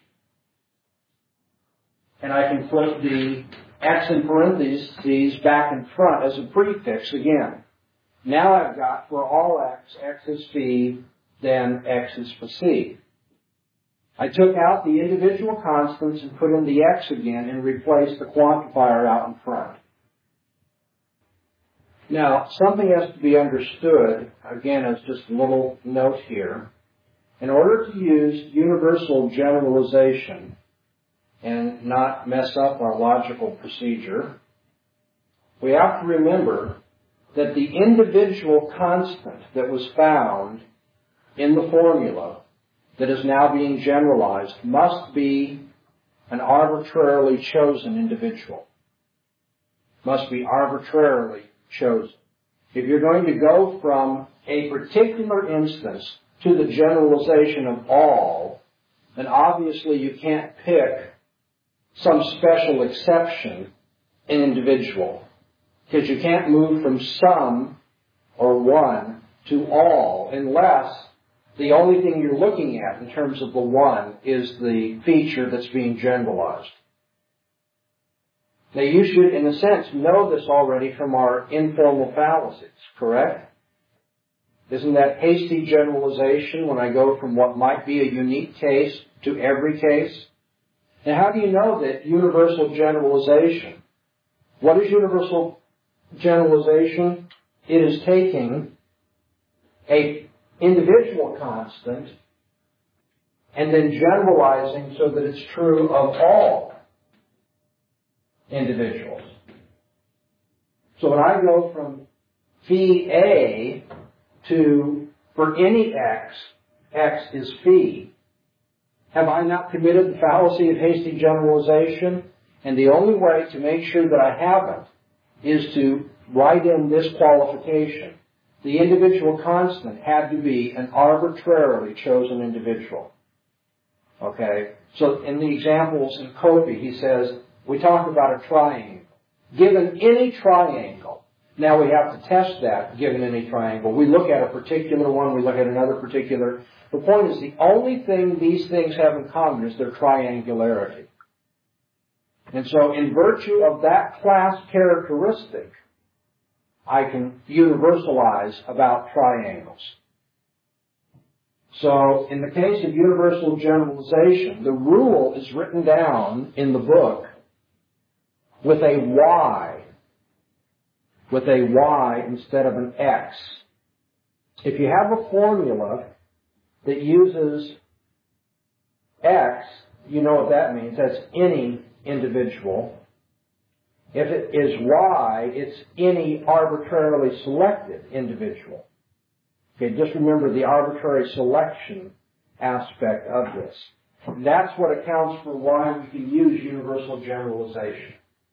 and I can put the X in parentheses back in front as a prefix again. Now I've got for all X, X is phi, then X is psi. I took out the individual constants and put in the X again and replaced the quantifier out in front. Now, something has to be understood, again, as just a little note here. In order to use universal generalization and not mess up our logical procedure, we have to remember that the individual constant that was found in the formula that is now being generalized must be an arbitrarily chosen individual. Must be arbitrarily chosen. If you're going to go from a particular instance to the generalization of all, then obviously you can't pick some special exception in individual, because you can't move from some or one to all unless the only thing you're looking at in terms of the one is the feature that's being generalized. Now you should, in a sense, know this already from our informal fallacies, correct? Isn't that hasty generalization when I go from what might be a unique case to every case? And how do you know that universal generalization? What is universal generalization? It is taking a individual constant and then generalizing so that it's true of all individuals. So when I go from phi A to, for any x, x is phi, have I not committed the fallacy of hasty generalization? And the only way to make sure that I haven't is to write in this qualification. The individual constant had to be an arbitrarily chosen individual. Okay? So in the examples in Copy, he says, we talk about a triangle. Given any triangle, now we have to test that, given any triangle. We look at a particular one, we look at another particular. The point is, the only thing these things have in common is their triangularity. And so in virtue of that class characteristic, I can universalize about triangles. So in the case of universal generalization, the rule is written down in the book with a y, with a y instead of an x. If you have a formula that uses x, you know what that means. That's any individual. If it is y, it's any arbitrarily selected individual. Okay, just remember the arbitrary selection aspect of this. That's what accounts for why we can use universal generalization.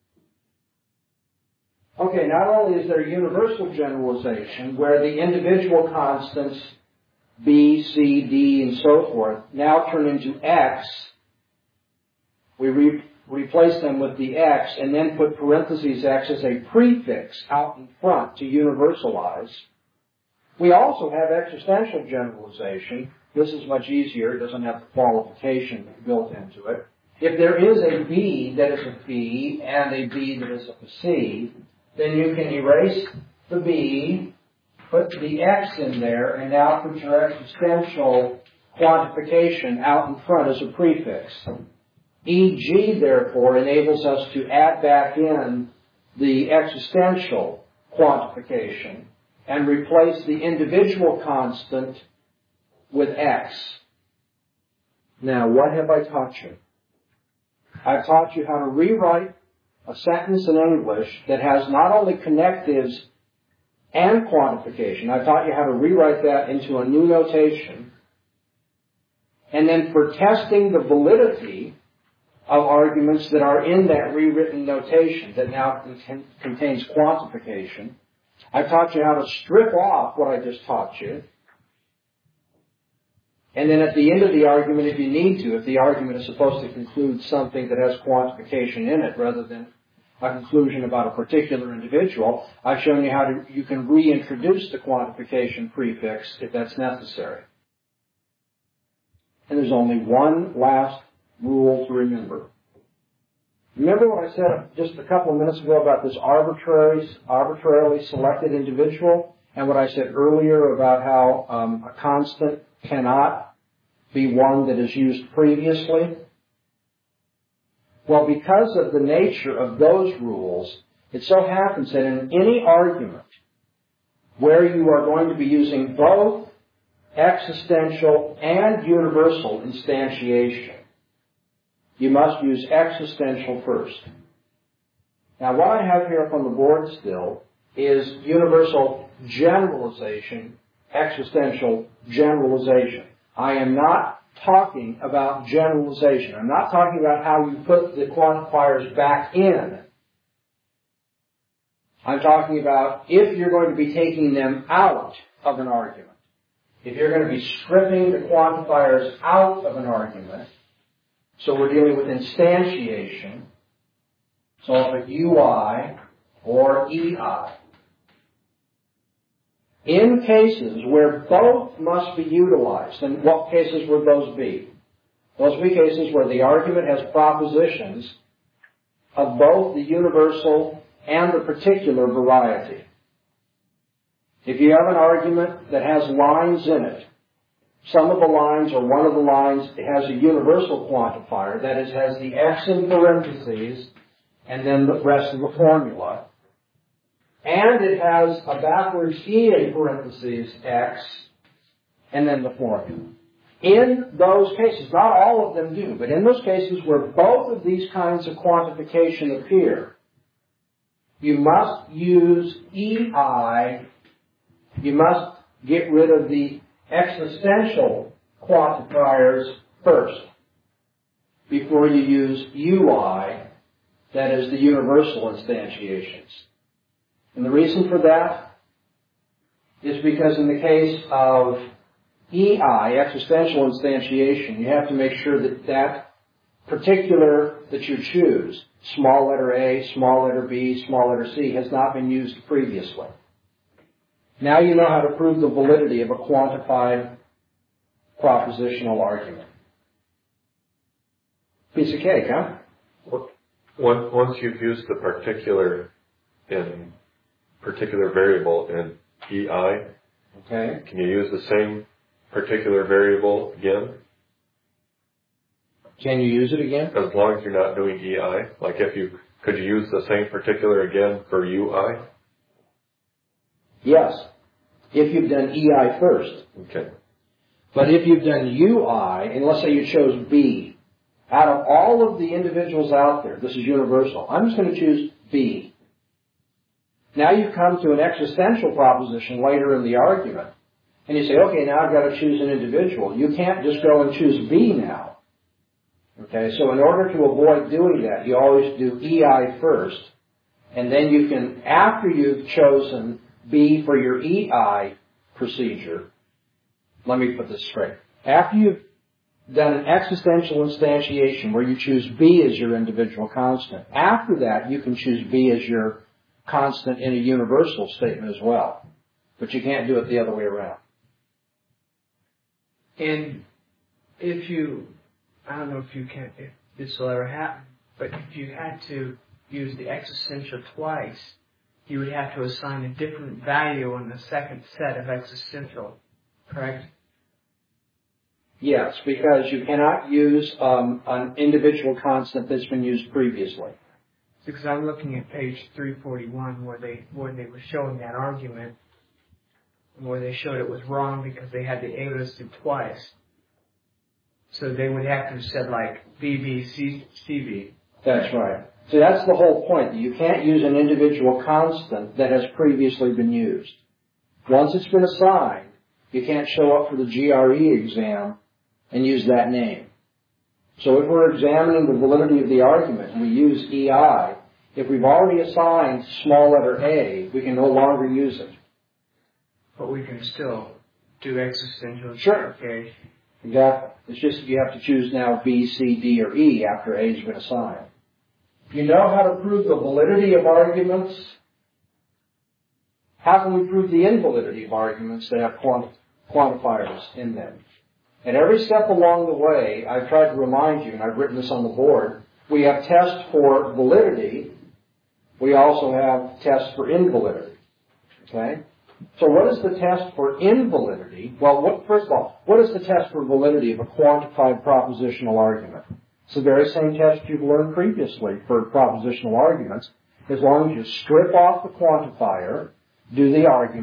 Okay, not only is there universal generalization where the individual constants B, C, D, and so forth now turn into x, we re- replace them with the x and then put parentheses x as a prefix out in front to universalize. We also have existential generalization. This is much easier. It doesn't have the qualification built into it. If there is a B that is a B and a B that is a C, then you can erase the B, put the x in there, and now put your existential quantification out in front as a prefix. E G, therefore, enables us to add back in the existential quantification and replace the individual constant with x. Now, what have I taught you? I've taught you how to rewrite a sentence in English that has not only connectives and quantification. I taught you how to rewrite that into a new notation. And then for testing the validity of arguments that are in that rewritten notation that now con- contains quantification, I taught you how to strip off what I just taught you. And then at the end of the argument, if you need to, if the argument is supposed to conclude something that has quantification in it rather than a conclusion about a particular individual, I've shown you how to, you can reintroduce the quantification prefix if that's necessary. And there's only one last rule to remember. Remember what I said just a couple of minutes ago about this arbitrary, arbitrarily selected individual, and what I said earlier about how um, a constant cannot be one that is used previously? Well, because of the nature of those rules, it so happens that in any argument where you are going to be using both existential and universal instantiation. You must use existential first. Now, what I have here up on the board still is universal generalization, existential generalization. I am not talking about generalization. I'm not talking about how you put the quantifiers back in. I'm talking about if you're going to be taking them out of an argument. If you're going to be stripping the quantifiers out of an argument, so we're dealing with instantiation, so if U I or E I. In cases where both must be utilized, and what cases would those be? Those would be cases where the argument has propositions of both the universal and the particular variety. If you have an argument that has lines in it, some of the lines or one of the lines has a universal quantifier, that is, has the X in parentheses and then the rest of the formula, and it has a backwards E in parentheses X and then the formula. In those cases, not all of them do, but in those cases where both of these kinds of quantification appear, you must use E I. You must get rid of the existential quantifiers first before you use U I, that is the universal instantiations. And the reason for that is because in the case of E I, existential instantiation, you have to make sure that that particular that you choose, small letter A, small letter B, small letter C, has not been used previously. Now you know how to prove the validity of a quantified propositional argument. Piece of cake, huh? Once you've used the particular in particular variable in E I, okay, can you use the same particular variable again? Can you use it again? As long as you're not doing E I. Like if you, could you use the same particular again for U I? Yes, if you've done E I first. Okay. But if you've done U I, and let's say you chose B, out of all of the individuals out there, this is universal, I'm just going to choose B. Now you've come to an existential proposition later in the argument, and you say, okay, now I've got to choose an individual. You can't just go and choose B now. Okay, so in order to avoid doing that, you always do E I first, and then you can, after you've chosen B for your E I procedure, let me put this straight. After you've done an existential instantiation where you choose B as your individual constant, after that you can choose B as your constant in a universal statement as well. But you can't do it the other way around. And if you, I don't know if you can, if this will ever happen, but if you had to use the existential twice, you would have to assign a different value on the second set of existential, correct? Yes, because you cannot use um, an individual constant that's been used previously. Because I'm looking at page three forty-one where they where they were showing that argument, where they showed it was wrong because they had the A listed twice. So they would have to have said like B B C C B. That's right. So that's the whole point. That you can't use an individual constant that has previously been used. Once it's been assigned, you can't show up for the G R E exam and use that name. So if we're examining the validity of the argument and we use E I, if we've already assigned small letter A, we can no longer use it. But we can still do existential. Sure. Okay. Exactly. It's just that you have to choose now B, C, D, or E after A has been assigned. You know how to prove the validity of arguments? How can we prove the invalidity of arguments that have quanti- quantifiers in them? And every step along the way, I've tried to remind you, and I've written this on the board, we have tests for validity. We also have tests for invalidity. Okay? So what is the test for invalidity? Well, what, first of all, what is the test for validity of a quantified propositional argument? It's the very same test you've learned previously for propositional arguments. As long as you strip off the quantifier, do the argument,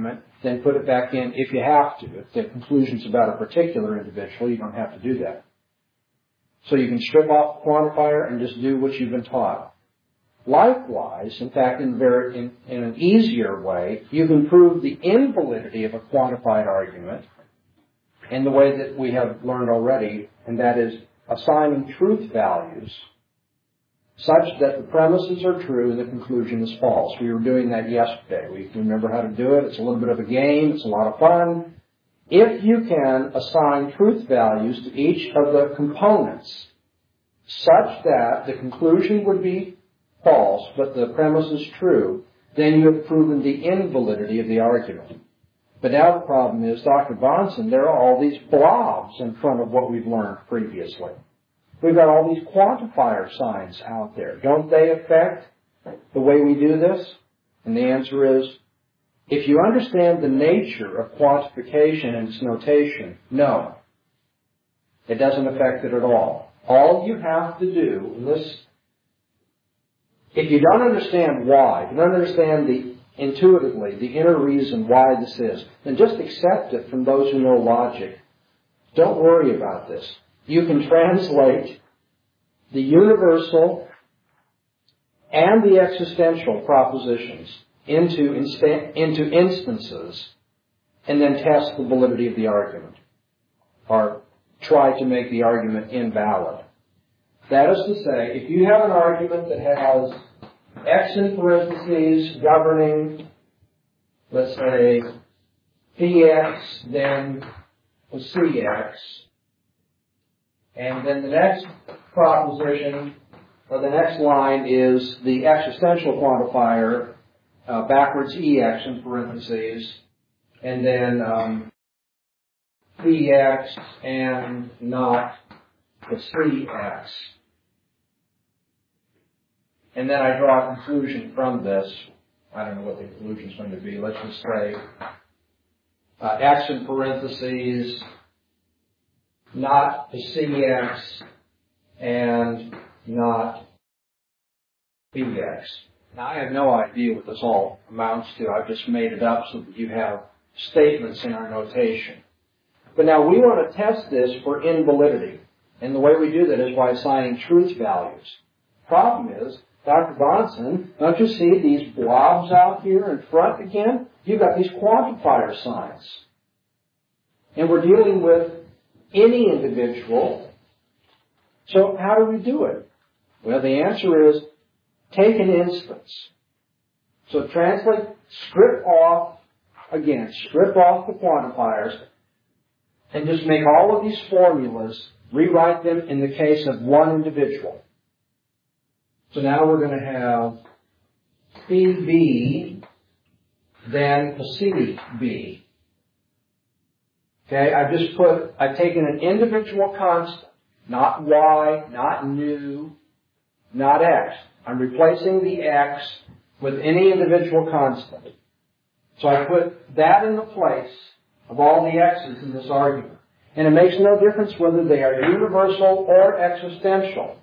then put it back in if you have to. If the conclusion's about a particular individual, you don't have to do that. So you can strip off the quantifier and just do what you've been taught. Likewise, in fact, in, very, in, in an easier way, you can prove the invalidity of a quantified argument in the way that we have learned already, and that is assigning truth values such that the premises are true and the conclusion is false. We were doing that yesterday. We remember how to do it. It's a little bit of a game. It's a lot of fun. If you can assign truth values to each of the components such that the conclusion would be false, but the premise is true, then you have proven the invalidity of the argument. But now the problem is, Doctor Bahnsen, there are all these blobs in front of what we've learned previously. We've got all these quantifier signs out there. Don't they affect the way we do this? And the answer is, if you understand the nature of quantification and its notation, no. It doesn't affect it at all. All you have to do, in this, if you don't understand why, if you don't understand the intuitively the inner reason why this is, then just accept it from those who know logic. Don't worry about this. You can translate the universal and the existential propositions into, insta- into instances and then test the validity of the argument or try to make the argument invalid. That is to say, if you have an argument that has X in parentheses governing, let's say, P X, then C X, and then the next proposition, or the next line is the existential quantifier, uh, backwards E X in parentheses, and then um, P X and not the C X. And then I draw a conclusion from this. I don't know what the conclusion is going to be. Let's just say uh, X in parentheses, not the C X, and not B X. Now, I have no idea what this all amounts to. I've just made it up so that you have statements in our notation. But now we want to test this for invalidity. And the way we do that is by assigning truth values. Problem is, Doctor Bahnsen, don't you see these blobs out here in front again? You've got these quantifier signs. And we're dealing with any individual. So how do we do it? Well, the answer is take an instance. So translate, strip off, again, strip off the quantifiers and just make all of these formulas, rewrite them in the case of one individual. So now we're going to have P B, then C B. Okay, I've just put, I've taken an individual constant, not Y, not nu, not X. I'm replacing the X with any individual constant. So I put that in the place of all the X's in this argument. And it makes no difference whether they are universal or existential.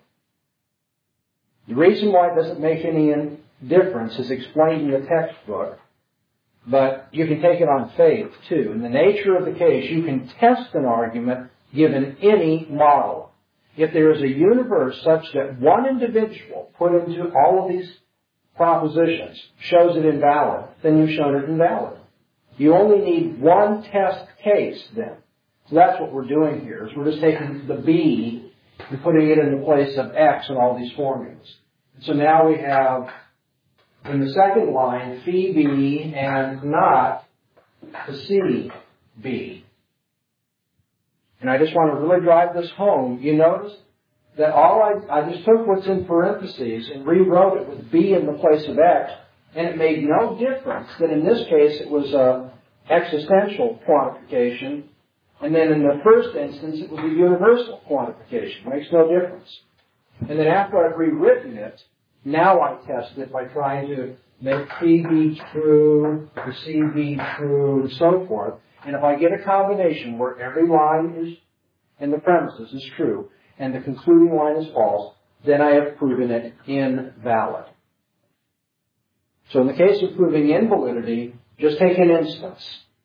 The reason why it doesn't make any difference is explained in the textbook, but you can take it on faith too. In the nature of the case, you can test an argument given any model. If there is a universe such that one individual put into all of these propositions shows it invalid, then you've shown it invalid. You only need one test case then. So that's what we're doing here, is we're just taking the B and putting it in the place of X in all these formulas. So now we have, in the second line, phi B and not the C B. And I just want to really drive this home. You notice that all I, I just took what's in parentheses and rewrote it with B in the place of X, and it made no difference that in this case it was a existential quantification, and then in the first instance it was a universal quantification. It makes no difference. And then after I've rewritten it, now I test it by trying to make P B true, the C B true, and so forth. And if I get a combination where every line is, in the premises is true, and the concluding line is false, then I have proven it invalid. So in the case of proving invalidity, just take an instance.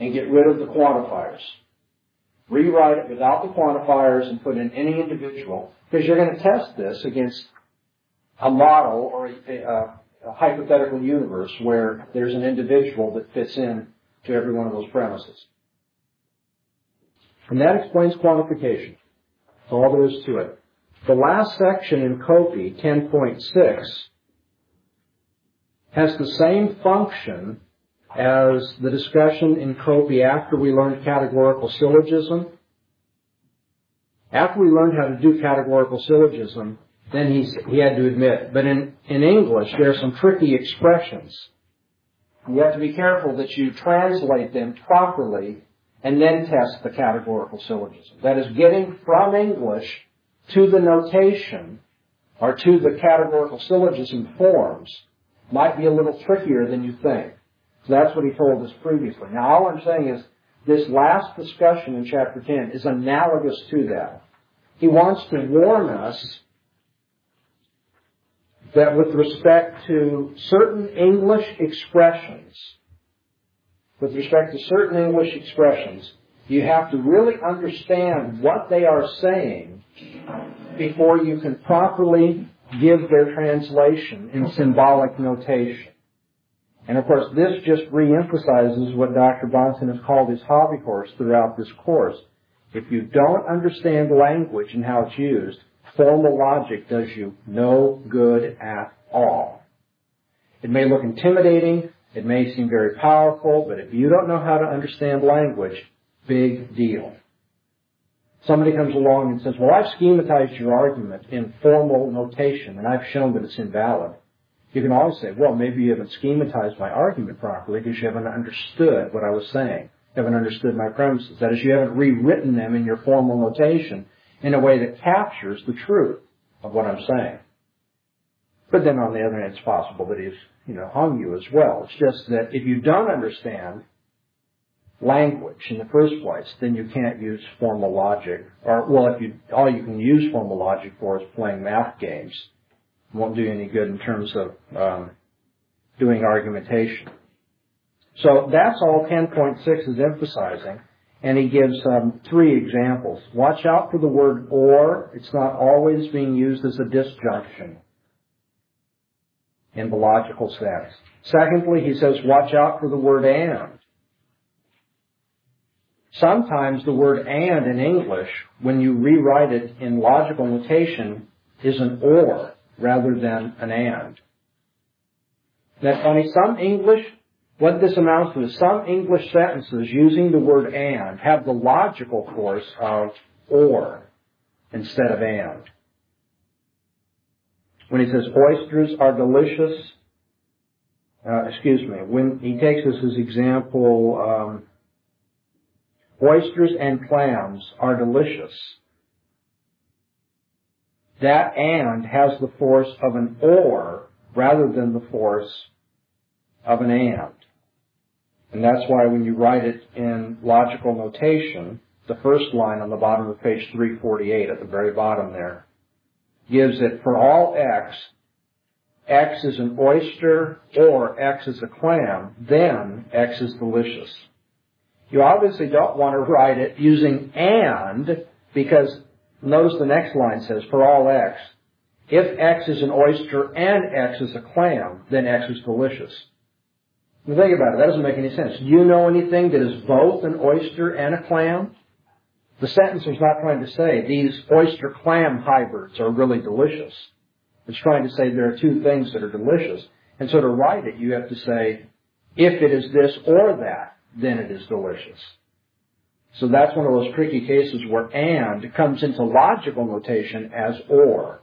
and get rid of the quantifiers. Rewrite it without the quantifiers and put in any individual, because you're going to test this against a model or a, a, a hypothetical universe where there's an individual that fits in to every one of those premises. And that explains quantification. That's all there is to it. The last section in COPE, ten point six, has the same function as the discussion in COPE after we learned categorical syllogism. After we learned how to do categorical syllogism, then he's, he had to admit. But in, in English, there are some tricky expressions. You have to be careful that you translate them properly and then test the categorical syllogism. That is, getting from English to the notation or to the categorical syllogism forms might be a little trickier than you think. So that's what he told us previously. Now, all I'm saying is this last discussion in chapter ten is analogous to that. He wants to warn us that with respect to certain English expressions, with respect to certain English expressions, you have to really understand what they are saying before you can properly give their translation in symbolic notation. And of course, this just re-emphasizes what Doctor Bahnsen has called his hobby horse throughout this course. If you don't understand language and how it's used, formal logic does you no good at all. It may look intimidating, it may seem very powerful, but if you don't know how to understand language, big deal. Somebody comes along and says, well, I've schematized your argument in formal notation, and I've shown that it's invalid. You can always say, well, maybe you haven't schematized my argument properly because you haven't understood what I was saying. You haven't understood my premises. That is, you haven't rewritten them in your formal notation in a way that captures the truth of what I'm saying. But then on the other hand, it's possible that he's, you know, hung you as well. It's just that if you don't understand language in the first place, then you can't use formal logic. Or, well, if you, all you can use formal logic for is playing math games. It won't do you any good in terms of um, doing argumentation. So that's all ten point six is emphasizing. And he gives um, three examples. Watch out for the word or. It's not always being used as a disjunction in the logical sense. Secondly, he says, watch out for the word and. Sometimes the word and in English, when you rewrite it in logical notation, is an or rather than an and. That's funny. Some English, what this amounts to is some English sentences using the word and have the logical force of or instead of and. When he says oysters are delicious, uh, excuse me, when he takes us as example, um, oysters and clams are delicious. That and has the force of an or rather than the force of an and. And that's why when you write it in logical notation, the first line on the bottom of page three forty-eight at the very bottom there gives it for all x, x is an oyster or x is a clam, then x is delicious. You obviously don't want to write it using and, because notice the next line says, for all x, if x is an oyster and x is a clam, then x is delicious. Now think about it. That doesn't make any sense. Do you know anything that is both an oyster and a clam? The sentence is not trying to say these oyster-clam hybrids are really delicious. It's trying to say there are two things that are delicious. And so to write it, you have to say, if it is this or that, then it is delicious. So that's one of those tricky cases where and comes into logical notation as or.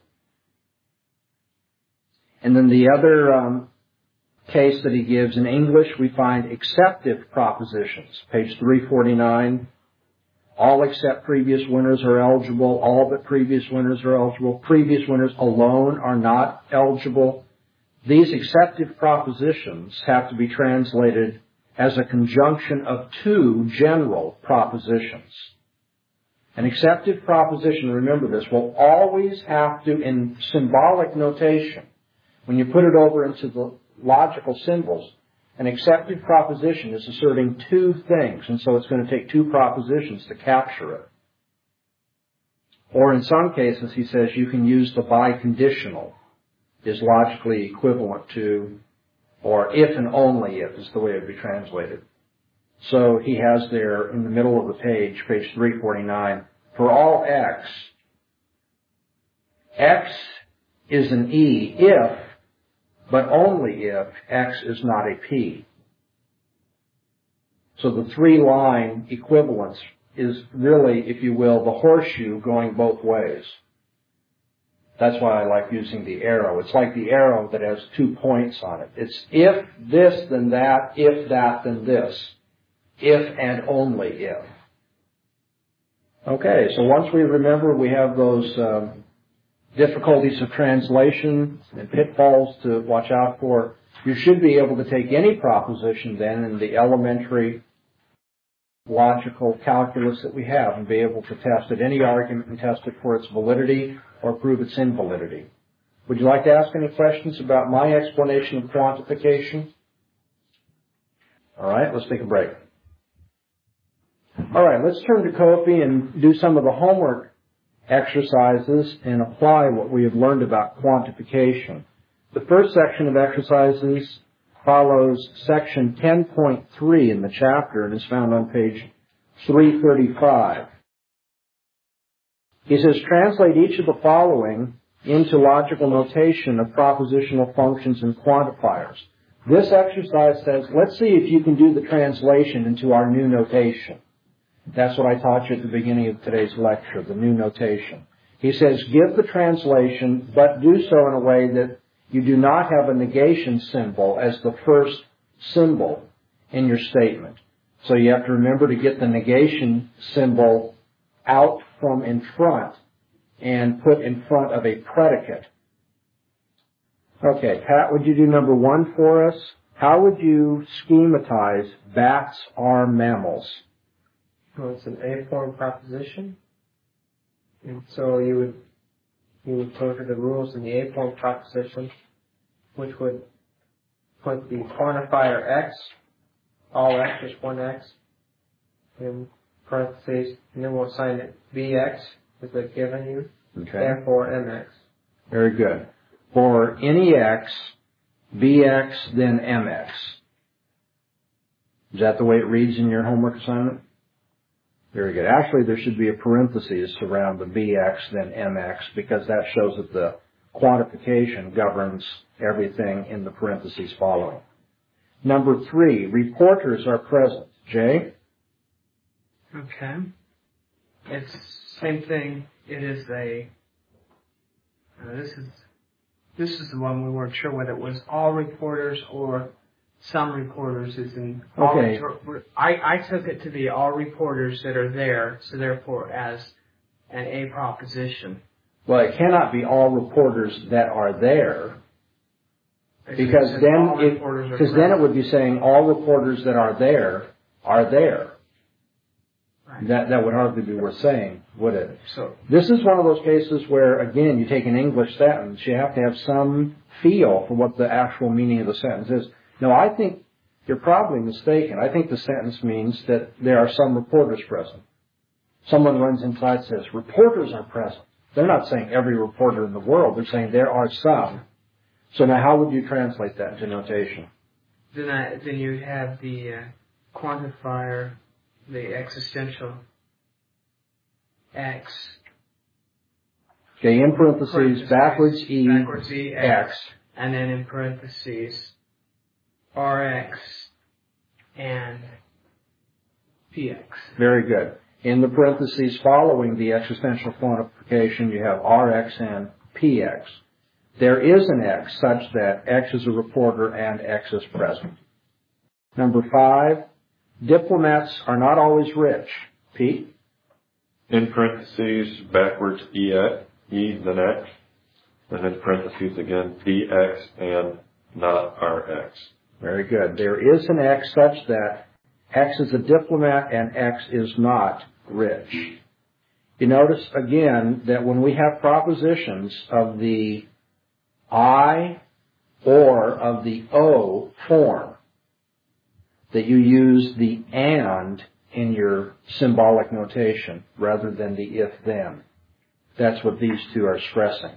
And then the other um, case that he gives in English, we find exceptive propositions. Page three forty-nine, all except previous winners are eligible, all but previous winners are eligible, previous winners alone are not eligible. These exceptive propositions have to be translated as a conjunction of two general propositions. An exceptive proposition, remember this, will always have to, in symbolic notation, when you put it over into the logical symbols, An accepted proposition is asserting two things, and so it's going to take two propositions to capture it. Or in some cases, he says you can use the biconditional, is logically equivalent to, or if and only if is the way it would be translated. So he has there in the middle of the page, page three forty-nine, for all x, x is an E if, but only if x is not a P. So the three-line equivalence is really, if you will, the horseshoe going both ways. That's why I like using the arrow. It's like the arrow that has two points on it. It's if this, then that, if that, then this. If and only if. Okay, so once we remember we have those um, difficulties of translation and pitfalls to watch out for, you should be able to take any proposition then in the elementary logical calculus that we have and be able to test it, any argument, and test it for its validity or prove its invalidity. Would you like to ask any questions about my explanation of quantification? All right, let's take a break. All right, let's turn to Kofi and do some of the homework exercises and apply what we have learned about quantification. The first section of exercises follows section ten point three in the chapter and is found on page three thirty-five. He says, translate each of the following into logical notation of propositional functions and quantifiers. This exercise says, let's see if you can do the translation into our new notation. That's what I taught you at the beginning of today's lecture, the new notation. He says, give the translation, but do so in a way that you do not have a negation symbol as the first symbol in your statement. So you have to remember to get the negation symbol out from in front and put in front of a predicate. Okay, Pat, would you do number one for us? How would you schematize bats are mammals? Well, it's an A-form proposition. And so you would you would go to the rules in the A-form proposition, which would put the quantifier x, all x is one x, in parentheses, and then we'll assign it bx, as they've given you, Okay. therefore mx. Very good. For any x, bx, then mx. Is that the way it reads in your homework assignment? Very good. Actually, there should be a parenthesis around the bx, then mx, because that shows that the quantification governs everything in the parentheses following. Number three, reporters are present. Jay? Okay. It's same thing. It is a. Uh, this is this is the one we weren't sure whether it was all reporters or some reporters. Is in all Okay. repor- I I took it to be all reporters that are there. So therefore, as an A proposition. Well, it cannot be all reporters that are there, because It says then all it, reporters are because then it present. would be saying all reporters that are there are there. Right. That that would hardly be worth saying, would it? So This is one of those cases where, again, you take an English sentence, you have to have some feel for what the actual meaning of the sentence is. No, I think you're probably mistaken. I think the sentence means that there are some reporters present. Someone runs inside and says, reporters are present. They're not saying every reporter in the world. They're saying there are some. So now how would you translate that into notation? then I, then you have the uh, quantifier, the existential x. Okay, in parentheses, parentheses, backwards E, backwards E, X. and then in parentheses, Rx and Px. Very good. In the parentheses following the existential quantification, you have Rx and Px. There is an X such that X is a reporter and X is present. Number five, diplomats are not always rich. Pete? In parentheses, backwards E, E, then X, and then parentheses again, dx and not Rx. Very good. There is an X such that X is a diplomat and X is not rich. You notice again that when we have propositions of the I or of the O form, that you use the and in your symbolic notation rather than the if-then. That's what these two are stressing.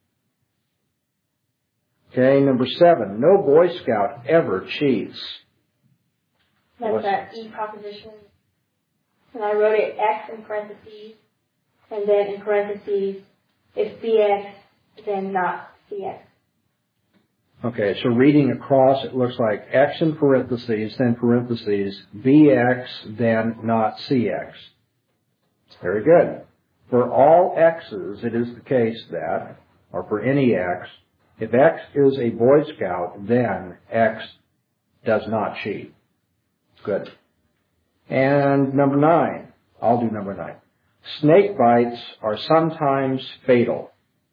Okay, number seven, no Boy Scout ever cheats. That's that E proposition. And I wrote it X in parentheses, and then in parentheses, if B X, then not C X. Okay, so reading across, it looks like X in parentheses, then parentheses, B X, then not C X. Very good. For all X's, it is the case that, or for any X, if X is a Boy Scout, then X does not cheat. Good. And number nine, I'll do number nine. Snake bites are sometimes fatal.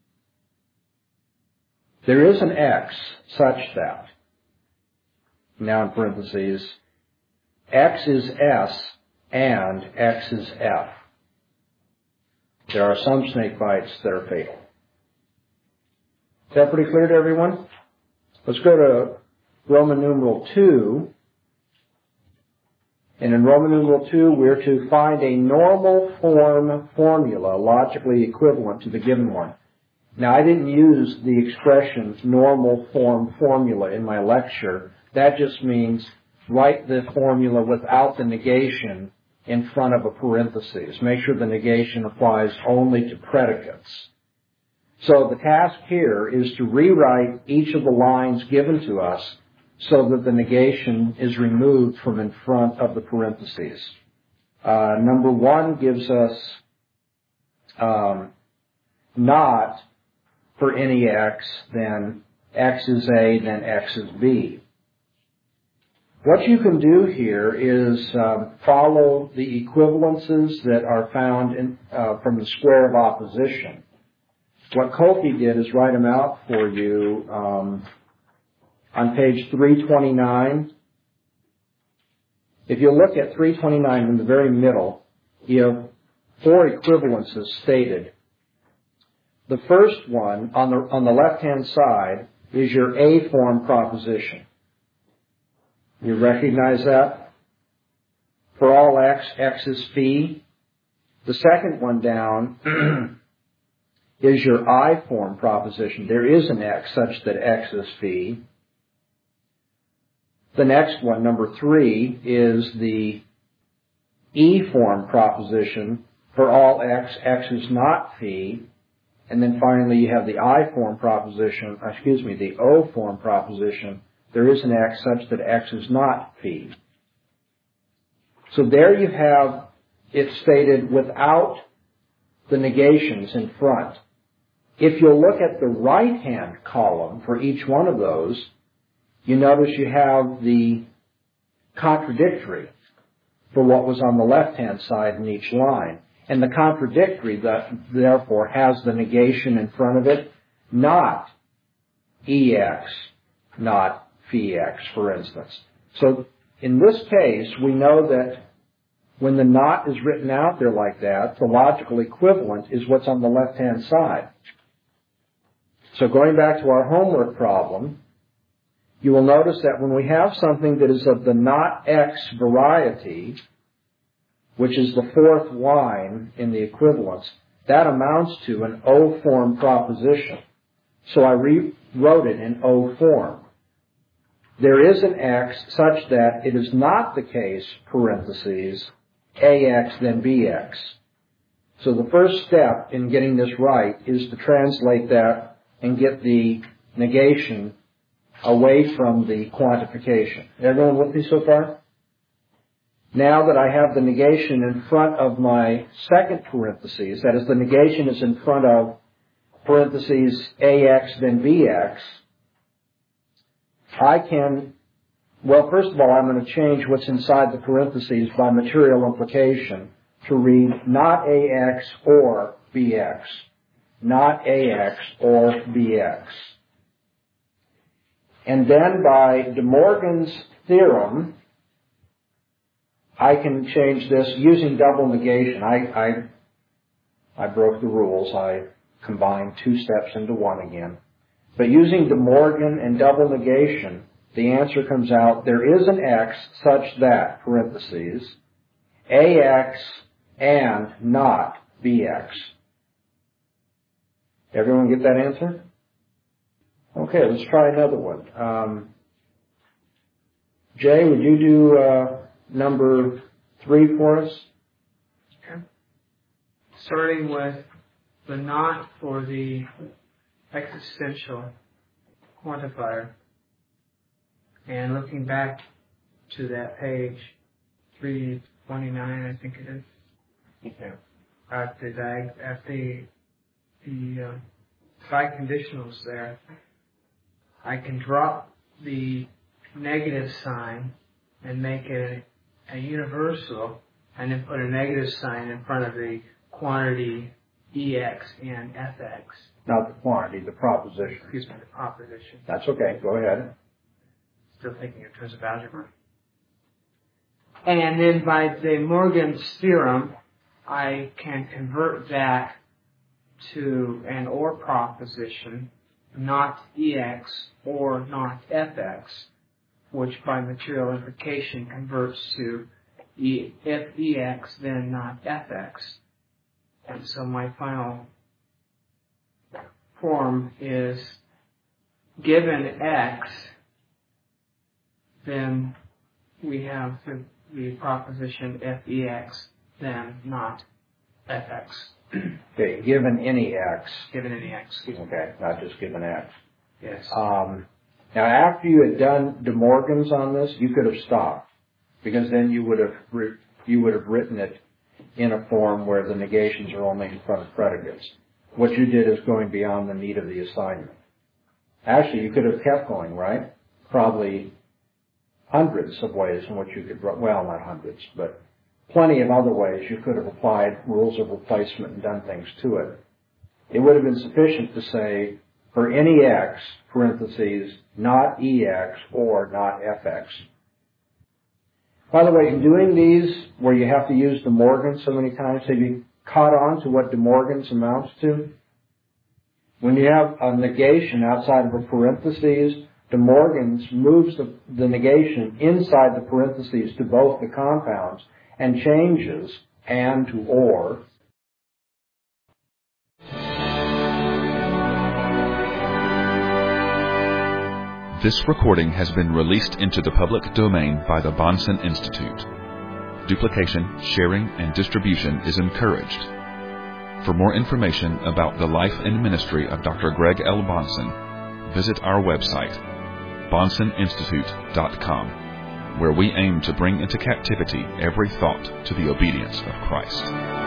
There is an X such that, now in parentheses, X is S and X is F. There are some snake bites that are fatal. Is that pretty clear to everyone? Let's go to Roman numeral two. And in Roman numeral two, we're to find a normal form formula logically equivalent to the given one. Now, I didn't use the expression normal form formula in my lecture. That just means write the formula without the negation in front of a parenthesis. Make sure the negation applies only to predicates. So the task here is to rewrite each of the lines given to us so that the negation is removed from in front of the parentheses. Uh, number one gives us um, not for any X, then X is A, then X is B. What you can do here is um, follow the equivalences that are found in, uh, from the square of opposition. What Kofi did is write them out for you um, on page three twenty-nine. If you look at three twenty-nine in the very middle, you have four equivalences stated. The first one on the on the left-hand side is your A form proposition. You recognize that? For all X, X is phi. The second one down is your I form proposition. There is an X such that X is phi. The next one, number three, is the E form proposition. For all X, X is not phi. And then finally you have the I form proposition, excuse me, the O form proposition. There is an X such that X is not phi. So there you have it stated without the negations in front. If you'll look at the right-hand column for each one of those, you notice you have the contradictory for what was on the left-hand side in each line. And the contradictory, that, therefore, has the negation in front of it, not E X, not phi X, for instance. So in this case, we know that when the not is written out there like that, the logical equivalent is what's on the left-hand side. So going back to our homework problem, you will notice that when we have something that is of the not X variety, which is the fourth line in the equivalence, that amounts to an O form proposition. So I rewrote it in O form. There is an X such that it is not the case, parentheses, A X then B X. So the first step in getting this right is to translate that and get the negation away from the quantification. Everyone with me so far? Now that I have the negation in front of my second parentheses, that is, the negation is in front of parentheses A X then B X, I can, well, first of all, I'm going to change what's inside the parentheses by material implication to read not A X or B X. Not A X or B X. And then by De Morgan's theorem, I can change this using double negation. I, I, I broke the rules. I combined two steps into one again. But using De Morgan and double negation, the answer comes out, there is an X such that, parentheses, A X and not B X. Everyone get that answer? Okay, let's try another one. Um, Jay, would you do uh, number three for us? Okay. Starting with the not for the existential quantifier, and looking back to that page, three twenty-nine, I think it is. Okay. At the diag- at the the uh, biconditionals there, I can drop the negative sign and make it a universal, and then put a negative sign in front of the quantity E X and F X. Not the quantity, the proposition. Excuse me, the proposition. That's okay. Go ahead. Still thinking in terms of algebra. And then by the Morgan's theorem, I can convert that to an or proposition, not E X or not F X, which by material implication converts to e, if E X, then not F X. And so my final form is, given X, then we have the, the proposition F E X, then not F X. Okay, given any X. Given any X. Okay, not just given X. Yes. Um, now, after you had done De Morgan's on this, you could have stopped, because then you would have re- you would have written it in a form where the negations are only in front of predicates. What you did is going beyond the need of the assignment. Actually, you could have kept going, right? Probably hundreds of ways in which you could, well, not hundreds, but plenty of other ways you could have applied rules of replacement and done things to it. It would have been sufficient to say, for any X, parentheses, not E X or not F X. By the way, in doing these, where you have to use De Morgan so many times, have you caught on to what De Morgan's amounts to? When you have a negation outside of a parentheses, De Morgan's moves the, the negation inside the parentheses to both the compounds and changes and to or. This recording has been released into the public domain by the Bahnsen Institute. Duplication, sharing, and distribution is encouraged. For more information about the life and ministry of Doctor Greg L. Bahnsen, visit our website, bahnsen institute dot com, where we aim to bring into captivity every thought to the obedience of Christ.